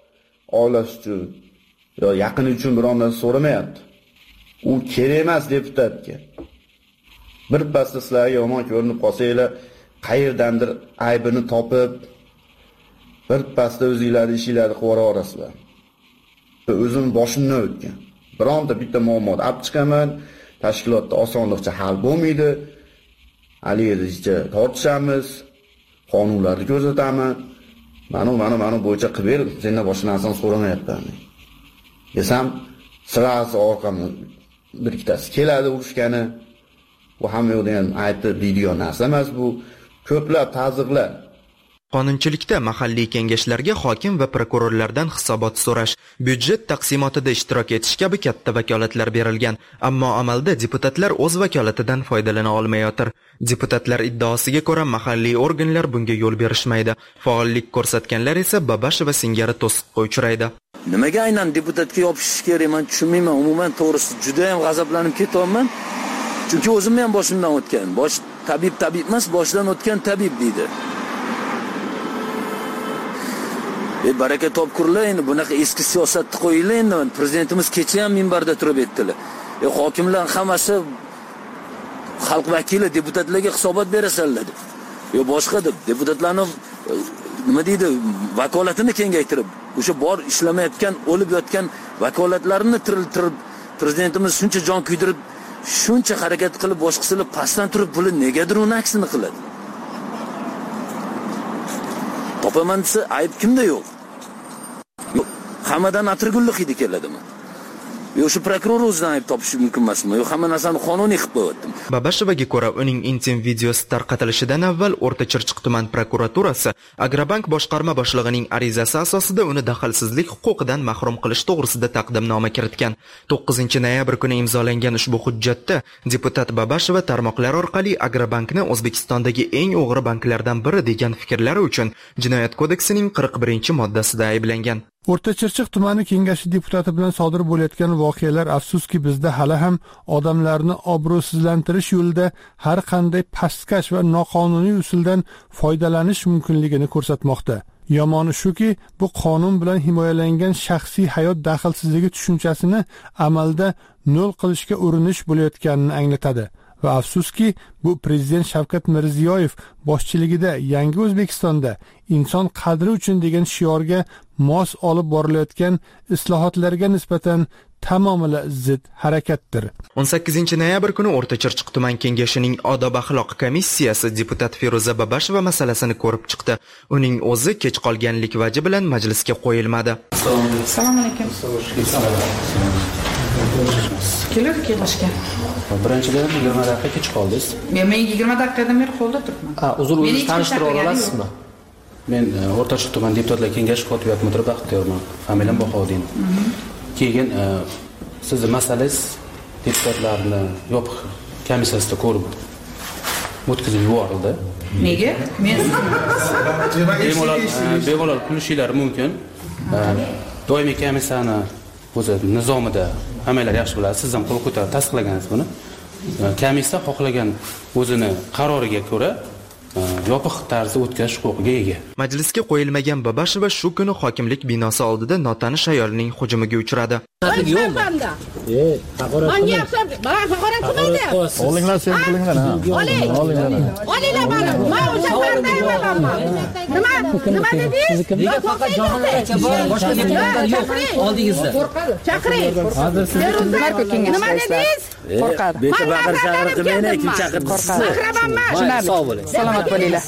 oilasi uchun yo yaqini uchun biron narsa so'ramayapti. U kerak emas deputatga. Bir pasda sizlarga yomon ko'rinib qolsanglar, qayerdandir aybini topib, bir pasda o'zingizlarning ishinglarni qilib yuborasizlar. O'zim boshimdan o'tgan. Bironta bitta muammoni olib chiqaman, tashkilotda osonlikcha hal bo'lmaydi. Aliyevizcha tortishamiz, qonunlarni ko'rsataman. Mana mana mana bo'yicha qilib, sendan boshqa narsani so'ramayapman. Desam, sirasi orqamda bir ikkitasi keladi urushgani. Bu hamma yo'qda ham aytib video narsa emas bu. Ko'plab ta'ziqlar. Qonunchilikda mahalliy kengashlarga hokim va prokurorlardan hisobot so'rash, byudjet taqsimotida ishtirok etish kabi katta vakolatlar berilgan, ammo amalda deputatlar o'z vakolatidan foydalana olmayotir. Deputatlar iddaosiga ko'ra mahalliy organlar bunga yo'l berishmaydi. Faollik ko'rsatganlar esa Babasheva singari to'siqqa uchraydi. Nimaga aynan deputatga yopishish kerak, men tushunmayman. Umuman to'g'risi juda ham g'azablanib ketyapman. Chunki o'zim ham boshimdan o'tgan. Bosh tabib tabib emas, boshdan o'tgan tabib deydi. E baraka topkurlar, endi bunaqa eski siyosatni qo'yinglar endi. Prezidentimiz kecha ham minbarda turib aytdilar. E hokimlar hammasi xalq vakili deputatlarga hisobot berasanlar deb. Yo boshqa deb deputatlarning nima deydi, vakolatini kengaytirib, o'sha bor ishlamayotgan, o'lib yotgan vakolatlarini tiriltirib, prezidentimiz shuncha jon kuydirib, shuncha harakat qilib boshqasilar pastdan turib puli negadir uni aksini qiladi. Topaman desa ayb kimda yo'q? Yo'q, hammadan atirgullik hidi keladimi? Yo shu prokuror o'zidan ayb topishi mumkin emasmi? Yo hamma narsani qonuniy qilib qo'yapti. Babashevaga ko'ra, uning intim videosi tarqatilishidan avval O'rta Chirchiq tuman prokuraturasi Agrobank boshqarma boshlig'ining arizasi asosida uni daxlsizlik huquqidan mahrum qilish to'g'risida taqdimnoma kiritgan. to'qqizinchi noyabr kuni imzolangan ushbu hujjatda deputat Babasheva tarmoqlar orqali Agrobankni O'zbekistondagi eng o'g'ri banklardan biri degan fikrlari uchun Jinoyat kodeksining qirq birinchi moddasida ayblangan. O'rta Chirchiq tumani kengashi deputati bilan sodir bo'layotgan voqealar afsuski bizda hali ham odamlarni obro'sizlantirish yo'lida har qanday pastkash va noqonuniy usuldan foydalanish mumkinligini ko'rsatmoqda. Yomoni shuki, bu qonun bilan himoyalangan shaxsiy hayot daxlsizligi tushunchasini amalda nol qilishga urinish bo'layotganini anglatadi. Va afsuski, bu prezident Shavkat Mirziyoyev boshchiligida yangi O'zbekistonda inson qadri uchun degan shiorga mos olib borilayotgan islohotlarga nisbatan tamomila zid harakatdir. o'n sakkizinchi noyabr kuni O'rta Chirchiq tuman kengashining odob axloq komissiyasi deputat Feruza Babasheva masalasini ko'rib chiqdi. Uning o'zi kech qolganlik vaji bilan majlisga qo'yilmadi. Assalomu alaykum. Kelib kelishga. Birinchidan yigirma daqiqa kech qoldingiz. Men men yigirma daqiqadan beri qo'lda turibman. Ha, uzr, o'zingizni tanishtirib olasizmi? Men O'rta Chirchiq tuman deputatlar kengashi kotibiyat mudiri Baxtiyorman. Familiyam Bahoudin. Keyin sizni masalangiz deputatlarni yopiq komissiyasida ko'rib o'tkazib yuborildi. Nega? Men bemalol bemalol kulishingiz mumkin. Doimiy komissiyani o'zi nizomida hammalar yaxshi biladi. Siz ham qo'l ko'tarib tasdiqlagansiz buni. Komissiya xohlagan o'zini qaroriga ko'ra yopiq tarzda o'tkazish huquqiga ega. Majlisga qo'yilmagan Babasheva shu kuni hokimlik binosi oldida notanish ayolning hujumiga uchradi. E, haqorat qilmang. Mana haqorat qilmaydi. Olinglar, sen qilinglar ha. Oling. Olinglar mana. Men o'sha pardayman. Nima? Nima dedingiz? Nega faqat jahongacha bor, boshqa deputatlar yo'q oldingizda. Chaqiring. Hozir siz nima dedingiz? Qo'rqadi. Beta baqir chaqir qilmaydi, kim chaqirdi? Qo'rqaman. Sog' bo'ling. Salomat bo'linglar.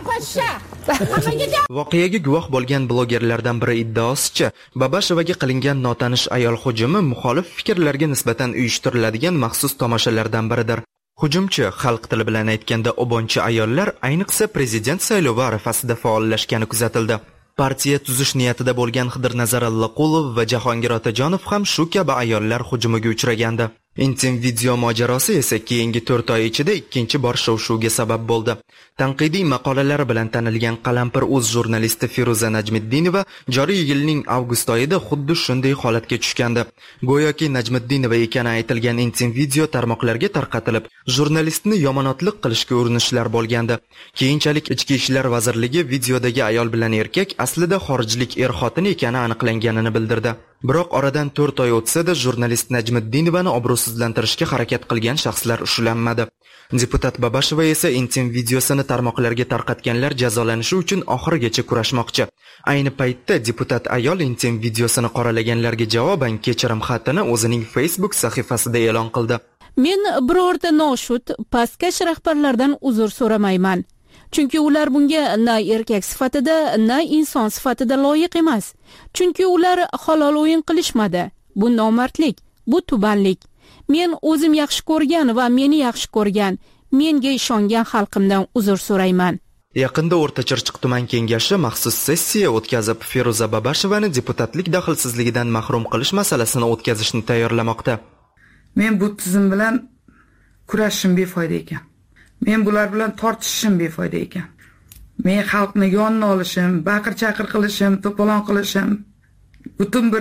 Voqeaga guvoh bo'lgan blogerlardan biri iddaosicha, Babashevaga qilingan notanish ayol hujumi muxolif fikrlarga nisbatan uyushtiriladigan maxsus tomoshalardan biridir. Hujumchi, xalq tili bilan aytganda obonchi ayollar ayniqsa prezident saylovi arafasida faollashgani kuzatildi. Partiya tuzish niyatida bo'lgan Xidir Nazar Allaqulov va Jahongir Otajonov ham shu kabi ayollar hujumiga uchragandi. Intim video mojarosi esa keyingi to'rt oy ichida ikkinchi bor shov-shuvga sabab bo'ldi. Tanqidiy maqolalari bilan tanilgan Qalampir o'z jurnalisti Feruza Najmiddinova joriy yilning avgust oyida xuddi shunday holatga tushgandi. Go'yoki Najmiddinova ekani aytilgan intim video tarmoqlarga tarqatilib, jurnalistni yomonotlik qilishga urinishlar bo'lgandi. Keyinchalik Ichki ishlar vazirligi videodagi ayol bilan erkak aslida xorijlik er-xotin ekani aniqlanganini bildirdi. Biroq oradan to'rt oy o'tsa-da jurnalist Najmiddinovani obro'sizlantirishga harakat qilgan shaxslar ushlanmadi. Deputat Babasheva esa intim videosini tarmoqlarga tarqatganlar jazolanishi uchun oxirigacha kurashmoqchi. Ayni paytda deputat ayol intim videosini qoralaganlarga javoban kechirim xatini o'zining Facebook sahifasida e'lon qildi. Men birorta noshud, pastkash rahbarlardan uzr so'ramayman. Chunki ular bunga na erkak sifatida, na inson sifatida loyiq emas. Chunki ular halol o'yin qilishmadi. Bu nomardlik, bu tubanlik. Men o'zim yaxshi ko'rgan va meni yaxshi ko'rgan, menga ishongan xalqimdan uzr so'rayman. Yaqinda O'rta Chirchiq tuman kengashi maxsus sessiya o'tkazib, Feruza Babashevani deputatlik daxlsizligidan mahrum qilish masalasini o'tkazishni tayyorlamoqda. Men bu tizim bilan kurashishim befoyda ekan. Men bular bilan tortishishim befoyda ekan. Men xalqni yonini olishim, baqir-chaqir qilishim, to'polon qilishim, butun bir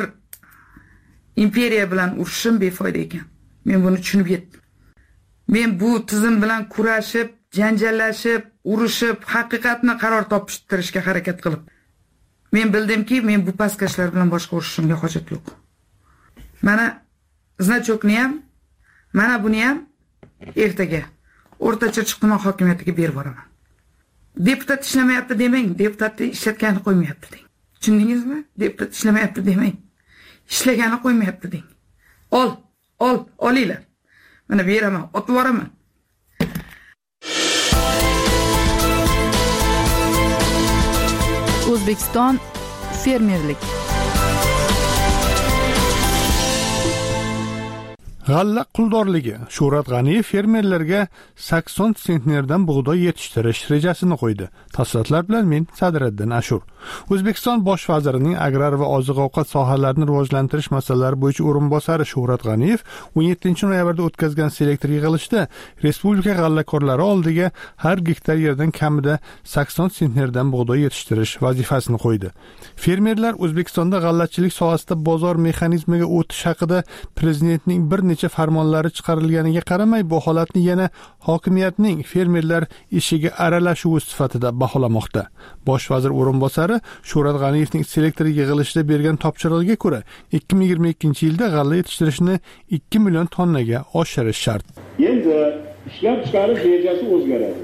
imperiya bilan urushishim befoyda ekan. Men buni tushunib yetdim. Men bu tizim bilan kurashib, janjallashib, urushib, haqiqatni qaror topishtirishga harakat qilib, men bildimki, men bu pastkashlar bilan boshqa urushishimga hojat yo'q. Mana znachokni ham, mana buni ham ertaga O'rta Chirchiq tuman hokimiyatiga berib boraman. Deputat ishlamayapti demang, deputatni ishlatgani qo'ymayapti deng. Tushundingizmi? Deputat ishlamayapti demang. Ishlagani qo'ymayapti deng. Ol, ol, olinglar. Mana beraman, otib boraman. O'zbekiston fermerlik. G'alla quldorligi. Shuhrat G'aniyev fermerlarga sakson sentnerdan bug'doy yetishtirish rejasini qo'ydi. Tafsilotlar bilan men Sadriddin Ashur. O'zbekiston bosh vazirining agrar va oziq-ovqat sohalarini rivojlantirish masalalari bo'yicha o'rinbosari Shuhrat G'aniyev o'n yettinchi noyabrda o'tkazgan selektor yig'ilishida respublika g'allakorlari oldiga har gektar yerdan kamida sakson sentnerdan bug'doy yetishtirish vazifasini qo'ydi. Fermerlar O'zbekistonda g'allachilik sohasida bozor mexanizmiga o'tish haqida prezidentning bir necha farmonlari chiqarilganiga qaramay, bu holatni yana hokimiyatning fermerlar ishiga aralashuvi sifatida baholamoqda. Bosh vazir o'rinbosari Shuhrat G'aniyevning selektor yig'ilishida bergan topshirig'iga ko'ra, ikki ming yigirma ikkinchi yilda g'alla yetishtirishni ikki million tonnaga oshirish shart. Endi ishlab chiqarish rejasi o'zgaradi.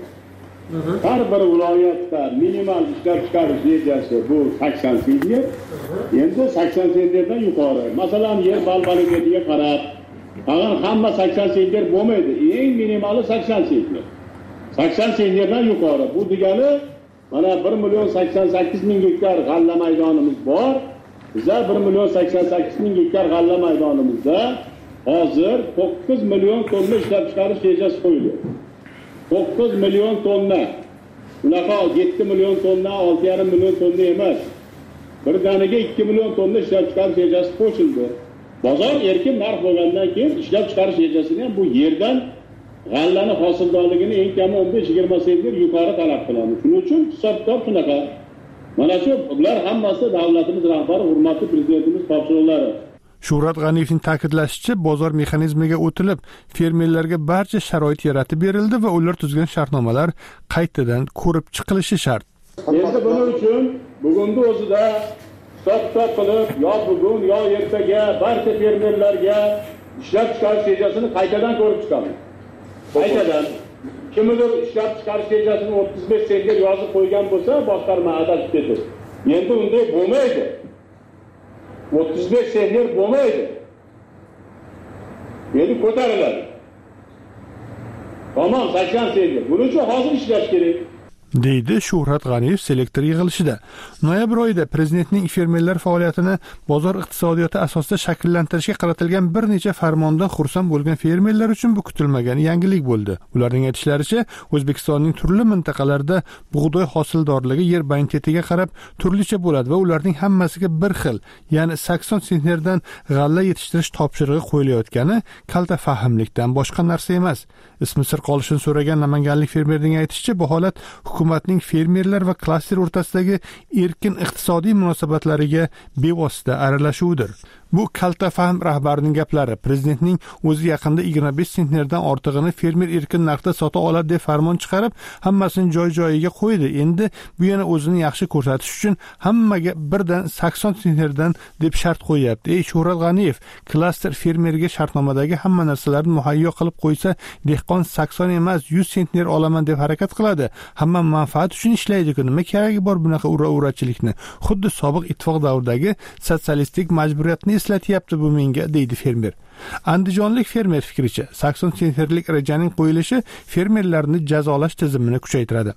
Har bir viloyatda minimal ishlab chiqarish rejasi bu sakson sentner. Endi sakson sentnerdan yuqori. Masalan, yer balbalig'iga qarab, Agar hamma sakson sentner bo'lmaydi. Eng minimali sakson sentner. sakson sentnerdan yuqori. Bu degani mana bir million sakson sakkiz ming gektar g'alla maydonimiz bor. Bizda bir million sakson sakkiz ming gektar g'alla maydonimizda hozir to'qqiz million tonna ishlab chiqarish rejasi qo'yildi. to'qqiz million tonna. Unaqa yetti million tonna, olti yarim million tonna emas. Birdaniga ikki million tonna ishlab chiqarish rejasi qo'shildi. Bozor erkin narx bo'lgandan keyin ishlab chiqarish rejasini ham bu yerdan g'allani hosildorligini eng kami o'n besh yigirma sentner yuqori talab qilamiz. Shuning uchun hisob-kitob shunaqa. Mana shu bular hammasi davlatimiz rahbari, hurmatli prezidentimiz topshiriqlari. Shuhrat G'aniyevning ta'kidlashicha, bozor mexanizmiga o'tilib, fermerlarga barcha sharoit yaratib berildi va ular tuzgan shartnomalar qaytadan ko'rib chiqilishi shart. Endi buning uchun bugungi o'zida hisob-kitob qilib, yo bugun, yo ertaga barcha fermerlarga ishlab chiqarish rejasini qaytadan ko'rib chiqamiz. Qaytadan kimdir ishlab chiqarish rejasini o'ttiz besh sentner yozib qo'ygan bo'lsa, boshqarma adashib ketadi. Endi unday bo'lmaydi. o'ttiz besh sentner bo'lmaydi. Endi ko'tariladi. Tamam, sakson sentner. Buning uchun hozir ishlash kerak. deydi Shuhrat G'aniyev selektor yig'ilishida. Noyabr oyida prezidentning fermerlar faoliyatini bozor iqtisodiyoti asosida shakllantirishga qaratilgan bir necha farmondan xursand bo'lgan fermerlar uchun bu kutilmagan yangilik bo'ldi. Ularning aytishlaricha, O'zbekistonning turli mintaqalarida bug'doy hosildorligi yer bonitetiga qarab turlicha bo'ladi va ularning hammasiga bir xil, ya'ni sakson sentnerdan g'alla yetishtirish topshirig'i qo'yilayotgani kalta fahmlikdan boshqa narsa emas. Ismi sir qolishini so'ragan namanganlik fermerning aytishicha, bu holat hukumatning fermerlar va klaster o'rtasidagi erkin iqtisodiy munosabatlariga bevosita aralashuvidir. Bu kalta fahm rahbarining gaplari. Prezidentning o'zi yaqinda yigirma besh sentnerdan ortig'ini fermer erkin narxda sota oladi deb farmon chiqarib, hammasini joy-joyiga qo'ydi. Endi bu yana o'zini yaxshi ko'rsatish uchun hammaga birdan sakson sentnerdan deb shart qo'yapti. Ey Shuhrat G'aniyev, klaster fermerga shartnomadagi hamma narsalarni muhayyo qilib qo'ysa, dehqon sakson emas yuz sentner olaman deb harakat qiladi. Hamma manfaat uchun ishlaydi-ku. Nima keragi bor bunaqa ura-urachilikni? Xuddi sobiq ittifoq davridagi sotsialistik majburiyatni eslatyapti bu menga, deydi fermer. Andijonlik fermer fikricha, sakson sentnerlik rejaning qo'yilishi fermerlarni jazolash tizimini kuchaytiradi.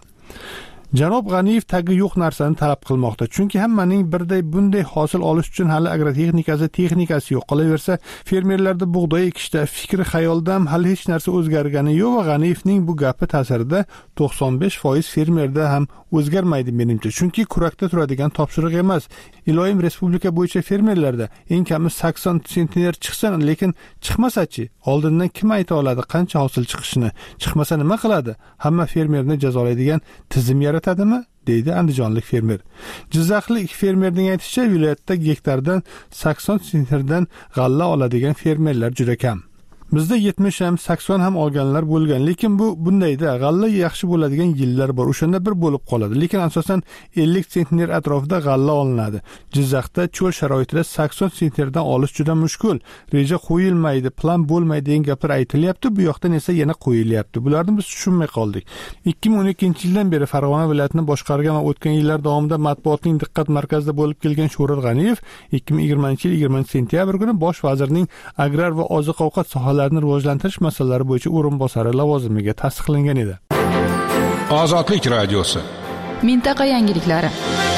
Janob G'aniyev tagi yo'q narsani talab qilmoqda. Chunki hammaning birday bunday hosil olish uchun hali agrotexnikasi, texnikasi yo'q. Qolaversa, fermerlarda bug'doy ekishda fikri xayoldan hali hech narsa o'zgargani yo'q va G'aniyevning bu gapi ta'sirida to'qson besh foiz fermerda ham o'zgarmaydi menimcha. Chunki kurakda turadigan topshiriq emas. Iloyim respublika bo'yicha fermerlarda eng kami sakson sentner chiqsin, lekin chiqmasa-chi? Oldindan kim ayta oladi qancha hosil chiqishini? Chiqmasa nima qiladi? Hamma fermerni jazolaydigan tizim yaratadimi? deydi andijonlik fermer. Jizzaxlik fermerning aytishicha, viloyatda gektardan sakson sentnerdan g'alla oladigan fermerlar juda kam. Bizda yetmish ham, sakson ham olganlar bo'lgan, lekin bu bundayda g'alla yaxshi bo'ladigan yillar bor. O'shanda bir bo'lib qoladi, lekin asosan ellik sentner atrofida g'alla olinadi. Jizzaxda cho'l sharoitida sakson sentnerdan olish juda mushkul. Reja qo'yilmaydi, plan bo'lmaydi degan gaplar aytilyapti, bu yoqdan esa yana qo'yilyapti. Bularni biz tushunmay qoldik. ikki ming o'n ikkinchi yildan beri Farg'ona viloyatini boshqargan va o'tgan yillar davomida matbuotning diqqat markazida bo'lib kelgan Shuhrat G'aniyev ikki ming yigirmanchi yil yigirmanchi sentyabr kuni bosh vazirning agrar va oziq-ovqat sohalarini rivojlantirish masalalari bo'yicha o'rinbosari lavozimiga tasdiqlangan edi. Ozodlik radiosi. Mintaqa yangiliklari.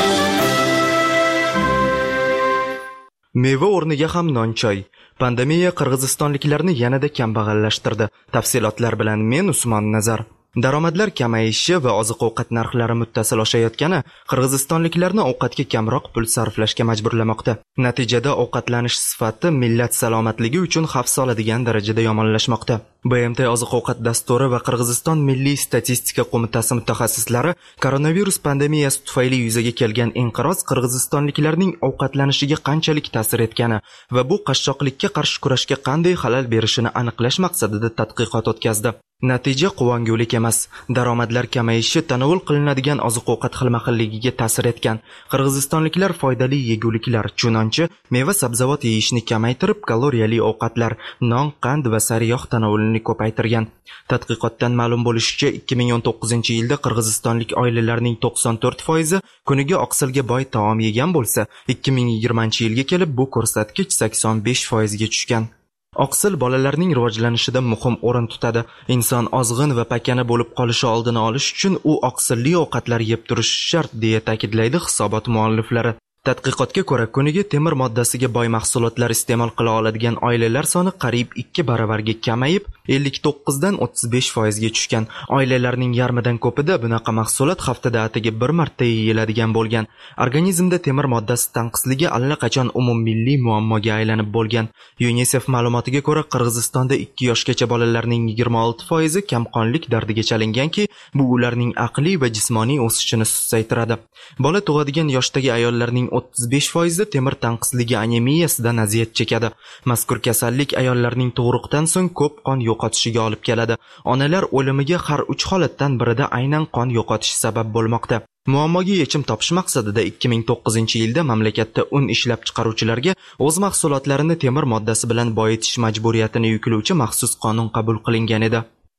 Meva o'rniga ham non-choy. Pandemiya qirg'izistonliklarni yanada kambag'allashtirdi. Tafsilotlar bilan men Usmon Nazar. Daromadlar kamayishi va oziq-ovqat narxlari muttasil oshayotgani qirg'izistonliklarni ovqatga kamroq pul sarflashga majburlamoqda. Natijada ovqatlanish sifati millat salomatligi uchun xavf soladigan darajada yomonlashmoqda. B M T oziq-ovqat dasturi va Qirg'iziston Milliy statistika qo'mitasi mutaxassislari koronavirus pandemiyasi tufayli yuzaga kelgan inqiroz qirg'izistonliklarning ovqatlanishiga qanchalik ta'sir etgani va bu qashshoqlikka qarshi kurashga qanday xalal berishini aniqlash maqsadida tadqiqot o'tkazdi. Natija quvongulik emas. Daromadlar kamayishi tanovul qilinadigan oziq-ovqat xilma-xilligiga ta'sir etgan. Qirg'izistonliklar foydali yeguliklar, chunonchi meva sabzavot yeyishni kamaytirib, kaloriyali ovqatlar, non, qand va sariyog' tanovulini ko'paytirgan. Tadqiqotdan ma'lum bo'lishicha, ikki ming o'n to'qqizinchi yilda qirg'izistonlik oilalarning to'qson to'rt foizi kuniga oqsilga boy taom yegan bo'lsa, ikki ming yigirmanchi yilga kelib bu ko'rsatkich sakson besh foizga tushgan. Oqsil bolalarning rivojlanishida muhim o'rin tutadi. Inson ozg'in va pakana bo'lib qolishi oldini olish uchun u oqsilli ovqatlar yeb turishi shart, deya ta'kidlaydi hisobot mualliflari. Tadqiqotga ko'ra, kuniga temir moddasiga boy mahsulotlar iste'mol qila oladigan oilalar soni qariyb ikki baravarga kamayib, ellik to'qqiz dan o'ttiz besh foizga tushgan. Oilalarning yarmidan ko'pida bunaqa mahsulot haftada atigi bir marta yeyiladigan bo'lgan. Organizmda temir moddasi tanqisligi allaqachon umummilliy muammoga aylanib bo'lgan. UNICEF ma'lumotiga ko'ra, Qirg'izistonda ikki yoshgacha bolalarning yigirma olti foizi kamqonlik dardiga chalinganki, bu ularning aqliy va jismoniy o'sishini susaytiradi. Bola tug'adigan yoshdagi ayollarning o'ttiz besh foizi temir tanqisligi anemiyasidan aziyat chekadi. Mazkur kasallik ayollarning tug'ruqdan so'ng ko'p qon yo'qotishiga olib keladi. Onalar o'limiga har uch holatdan birida aynan qon yo'qotish sabab bo'lmoqda. Muammoga yechim topish maqsadida ikki ming to'qqizinchi yilda mamlakatda un ishlab chiqaruvchilarga o'z mahsulotlarini temir moddasi bilan boyitish majburiyatini yuklovchi maxsus qonun qabul qilingan edi.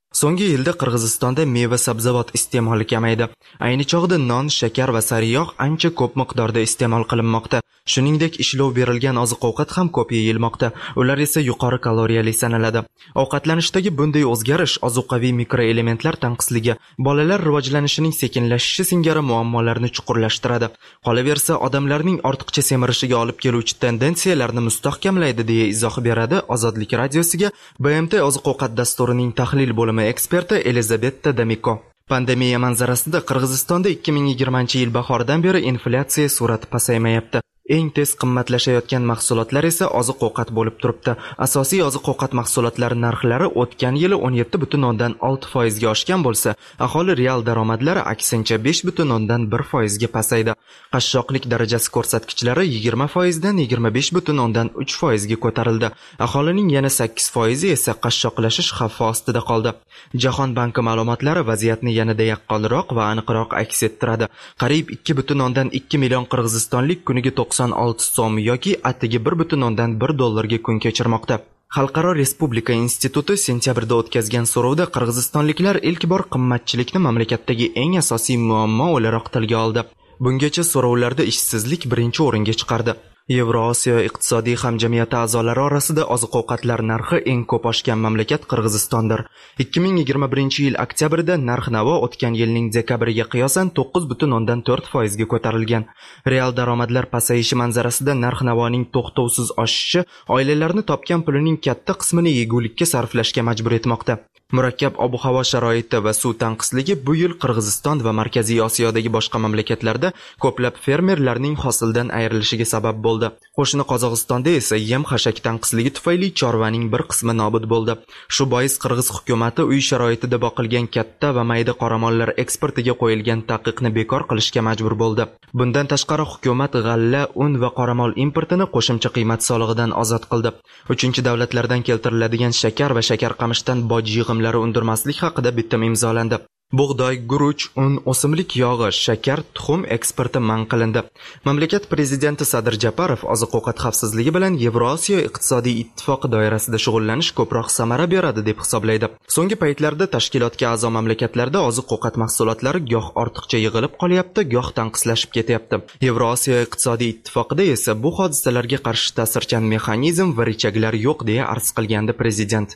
So'nggi yilda Qirg'izistonda meva-sabzavot iste'moli kamaydi. Ayni chog'da non, shakar va sariyog' ancha ko'p miqdorda iste'mol qilinmoqda. Shuningdek, ishlov berilgan oziq-ovqat ham ko'p yeyilmoqda. Ular esa yuqori kaloriyali sanaladi. Ovqatlanishdagi bunday o'zgarish ozuqaviy mikroelementlar tanqisligi, bolalar rivojlanishining sekinlashishi singari muammolarni chuqurlashtiradi. Qolaversa, odamlarning ortiqcha semirishiga olib keluvchi tendensiyalarni mustahkamlaydi, deya izoh beradi Ozodlik radiosiga B M T oziq-ovqat dasturining tahlil bo'limi eksperti Elizabetta Damiko. Pandemiya manzarasida Qirg'izistonda ikki ming yigirmanchi yil bahoridan beri inflyatsiya sur'ati pasaymayapti. Eng tez qimmatlashayotgan mahsulotlar esa oziq-ovqat bo'lib turibdi. Asosiy oziq-ovqat mahsulotlari narxlari o'tgan yili o'n yetti butun o'ndan olti foiz ga oshgan bo'lsa, aholi real daromadlari aksincha besh butun o'ndan bir foiz ga pasaydi. Qashshoqlik darajasi ko'rsatkichlari yigirma foiz dan yigirma besh butun o'ndan uch foiz ga ko'tarildi. Aholining yana sakkiz foizi esa qashshoqlashish xavfi ostida qoldi. Jahon banki ma'lumotlari vaziyatni yanada yaqqolroq va aniqroq aks ettiradi. Qariyb ikki butun o'ndan ikki million qirg'izistonlik kuniga to'qson olti so'm yoki atigi bir butun o'ndan bir dollarga kun kechirmoqda. Xalqaro Respublika instituti sentyabrda o'tkazgan so'rovda qirg'izistonliklar ilk bor qimmatchilikni mamlakatdagi eng asosiy muammo o'laroq tilga oldi. Bungacha so'rovlarda ishsizlik birinchi o'ringa chiqardi. Yevrosiyo iqtisodiy hamjamiyati a'zolari orasida oziq-ovqatlar narxi eng ko'p oshgan mamlakat Qirg'izistondir. ikki ming yigirma birinchi yil oktyabrda narx-navo o'tgan yilning dekabriga qiyosan to'qqiz butun o'ndan to'rt foiz ga ko'tarilgan. Real daromadlar pasayishi manzarasida narx-navoning to'xtovsiz oshishi oilalarni topgan pulining katta qismini yegulikka sarflashga majbur etmoqda. Murakkab ob-havo sharoiti va suv tanqisligi bu yil Qirg'iziston va Markaziy Osiyodagi boshqa mamlakatlarda ko'plab fermerlarning hosildan ayrilishiga sabab bo'ldi. Qo'shni Qozog'istonda esa yem-xashak tanqisligi tufayli chorvaning bir qismi nobud bo'ldi. Shu bois Qirg'iz hukumatı uy sharoitida boqilgan katta va mayda qoramollar eksportiga qo'yilgan taqiqni bekor qilishga majbur bo'ldi. Bundan tashqari hukumat g'alla, un va qoramol importini qo'shimcha qiymat solig'idan ozod qildi. Uchinchi davlatlardan keltiriladigan shakar va shakar qamishdan boj yig'imlari undirmaslik haqida bitim imzolandi. Bug'doy, guruch, un, o'simlik yog'i, shakar, tuxum eksporti man qilindi. Mamlakat prezidenti Sadir Japarov oziq-ovqat xavfsizligi bilan Yevrosiyo iqtisodiy ittifoqi doirasida shug'ullanish ko'proq samara beradi deb hisoblaydi. So'nggi paytlarda tashkilotga a'zo mamlakatlarda oziq-ovqat mahsulotlari goh ortiqcha yig'ilib qolyapti, goh tanqislashib ketyapti. Yevrosiyo iqtisodiy ittifoqida esa bu hodisalarga qarshi ta'sirchan mexanizm va richaglar yo'q, deya arz qilgandi prezident.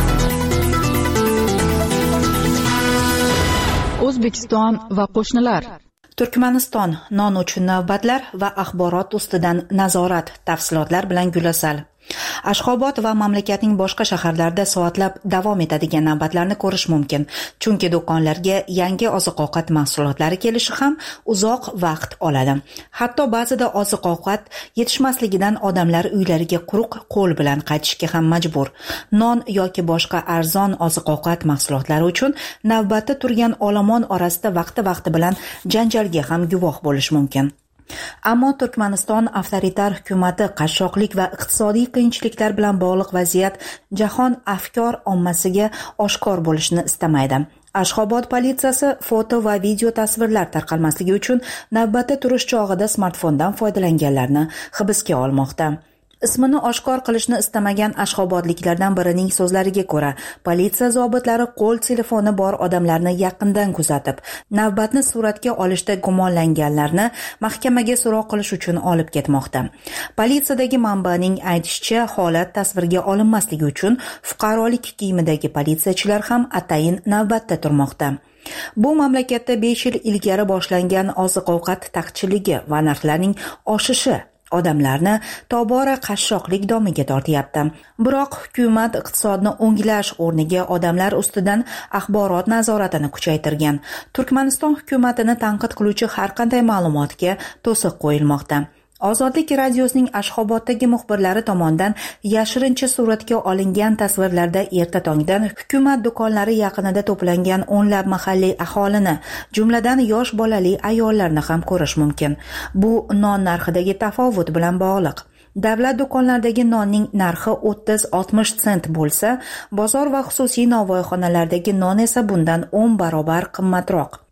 O'zbekiston va qo'shnilar. Turkmaniston non uchun navbatlar va axborot ustidan nazorat tafsilotlar bilan Gulasal. Ashxobod va mamlakatning boshqa shaharlarida soatlab davom etadigan navbatlarni ko'rish mumkin, chunki do'konlarga yangi oziq-ovqat mahsulotlari kelishi ham uzoq vaqt oladi. Hatto ba'zida oziq-ovqat yetishmasligidan odamlar uylariga quruq qo'l bilan qaytishga ham majbur. Non yoki boshqa arzon oziq-ovqat mahsulotlari uchun navbatda turgan olomon orasida vaqti-vaqti bilan janjalga ham guvoh bo'lish mumkin. Ammo Turkmaniston avtoritar hukumati qashshoqlik va iqtisodiy qiyinchiliklar bilan bog'liq vaziyat jahon afkor ommasiga oshkor bo'lishini istamaydi. Ashxobod politsiyasi foto va video tasvirlar tarqalmasligi uchun navbatda turish chog'ida smartfondan foydalanganlarni hibsga olmoqda. Ismini oshkor qilishni istamagan ashxobodliklardan birining so'zlariga ko'ra, politsiya zobitlari qo'l telefoni bor odamlarni yaqindan kuzatib, navbatni suratga olishda gumonlanganlarni mahkamaga so'roq qilish uchun olib ketmoqda. Politsiyadagi manbaning aytishicha, holat tasvirga olinmasligi uchun fuqarolik kiyimidagi politsiyachilar ham atayin navbatda turmoqda. Bu mamlakatda besh yil ilgari boshlangan oziq-ovqat taqchilligi va narxlarning oshishi odamlarni tobora qashshoqlik domiga tortyapti. Biroq hukumat iqtisodni o'nglash o'rniga odamlar ustidan axborot nazoratini kuchaytirgan. Turkmaniston hukumatini tanqid qiluvchi har qanday ma'lumotga to'siq qo'yilmoqda. Ozodlik radiosining Ashxoboddagi muxbirlari tomonidan yashirincha suratga olingan tasvirlarda erta tongdan hukumat do'konlari yaqinida to'plangan o'nlab mahalliy aholini, jumladan yosh bolali ayollarni ham ko'rish mumkin. Bu non narxidagi tafovut bilan bog'liq. Davlat do'konlaridagi nonning narxi o'ttiz oltmish sent bo'lsa, bozor va xususiy novvoyxonalardagi non esa bundan o'n barobar qimmatroq.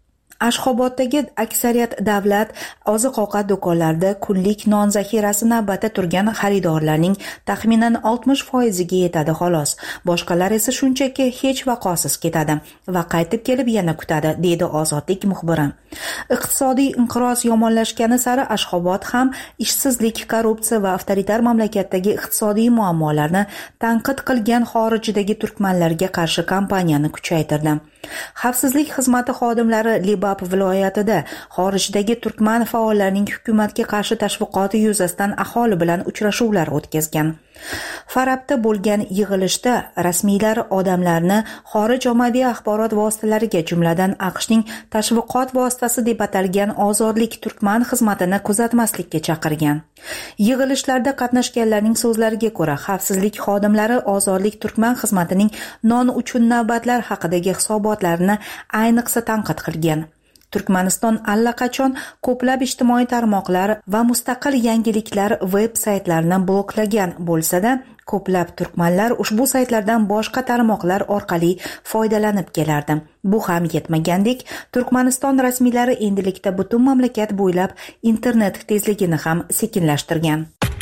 Ashxoboddagi aksariyat davlat oziq-ovqat do'konlarida kunlik non zaxirasi navbatda turgan xaridorlarning taxminan oltmish foiziga yetadi xolos. Boshqalar esa shunchaki hech vaqosiz ketadi va qaytib kelib yana kutadi, deydi Ozodlik muxbiri. Iqtisodiy inqiroz yomonlashgani sari Ashxobod ham ishsizlik, korrupsiya va avtoritar mamlakatdagi iqtisodiy muammolarni tanqid qilgan xorijdagi turkmanlarga qarshi kampaniyani kuchaytirdi. Xavfsizlik xizmati xodimlari Libab viloyatida xorijdagi turkman faollarining hukumatga qarshi tashviqoti yuzasidan aholi bilan uchrashuvlar o'tkazgan. Farabda bo'lgan yig'ilishda rasmiylar odamlarni xorij ommaviy axborot vositalariga, jumladan AQShning tashviqot vositasi deb atalgan ozodlik turkman xizmatini kuzatmaslikka chaqirgan. Yig'ilishlarda qatnashganlarning so'zlariga ko'ra, xavfsizlik xodimlari ozodlik turkman xizmatining non uchun navbatlar haqidagi hisobotlarini ayniqsa tanqid qilgan. Turkmaniston allaqachon ko'plab ijtimoiy tarmoqlar va mustaqil yangiliklar veb-saytlarini bloklagan bo'lsa-da, ko'plab turkmanlar ushbu saytlardan boshqa tarmoqlar orqali foydalanib kelardi. Bu ham yetmagandek, Turkmaniston rasmiylari endilikda butun mamlakat bo'ylab internet tezligini ham sekinlashtirgan.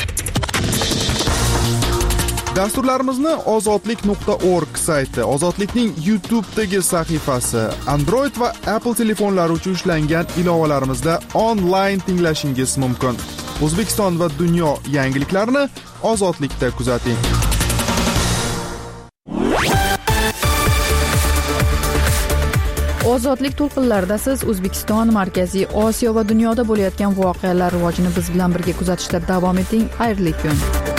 Dasturlarimizni ozodlik nuqta org sayti, Ozodlikning YouTube'dagi sahifasi, Android va Apple telefonlari uchun ishlangan ilovalarimizda onlayn tinglashingiz mumkin. O'zbekiston va dunyo yangiliklarini Ozodlikda kuzating. Ozodlik to'lqinlarida siz O'zbekiston, Markaziy Osiyo va dunyoda bo'layotgan voqealar rivojini biz bilan birga kuzatishda davom eting. Xayrli kun.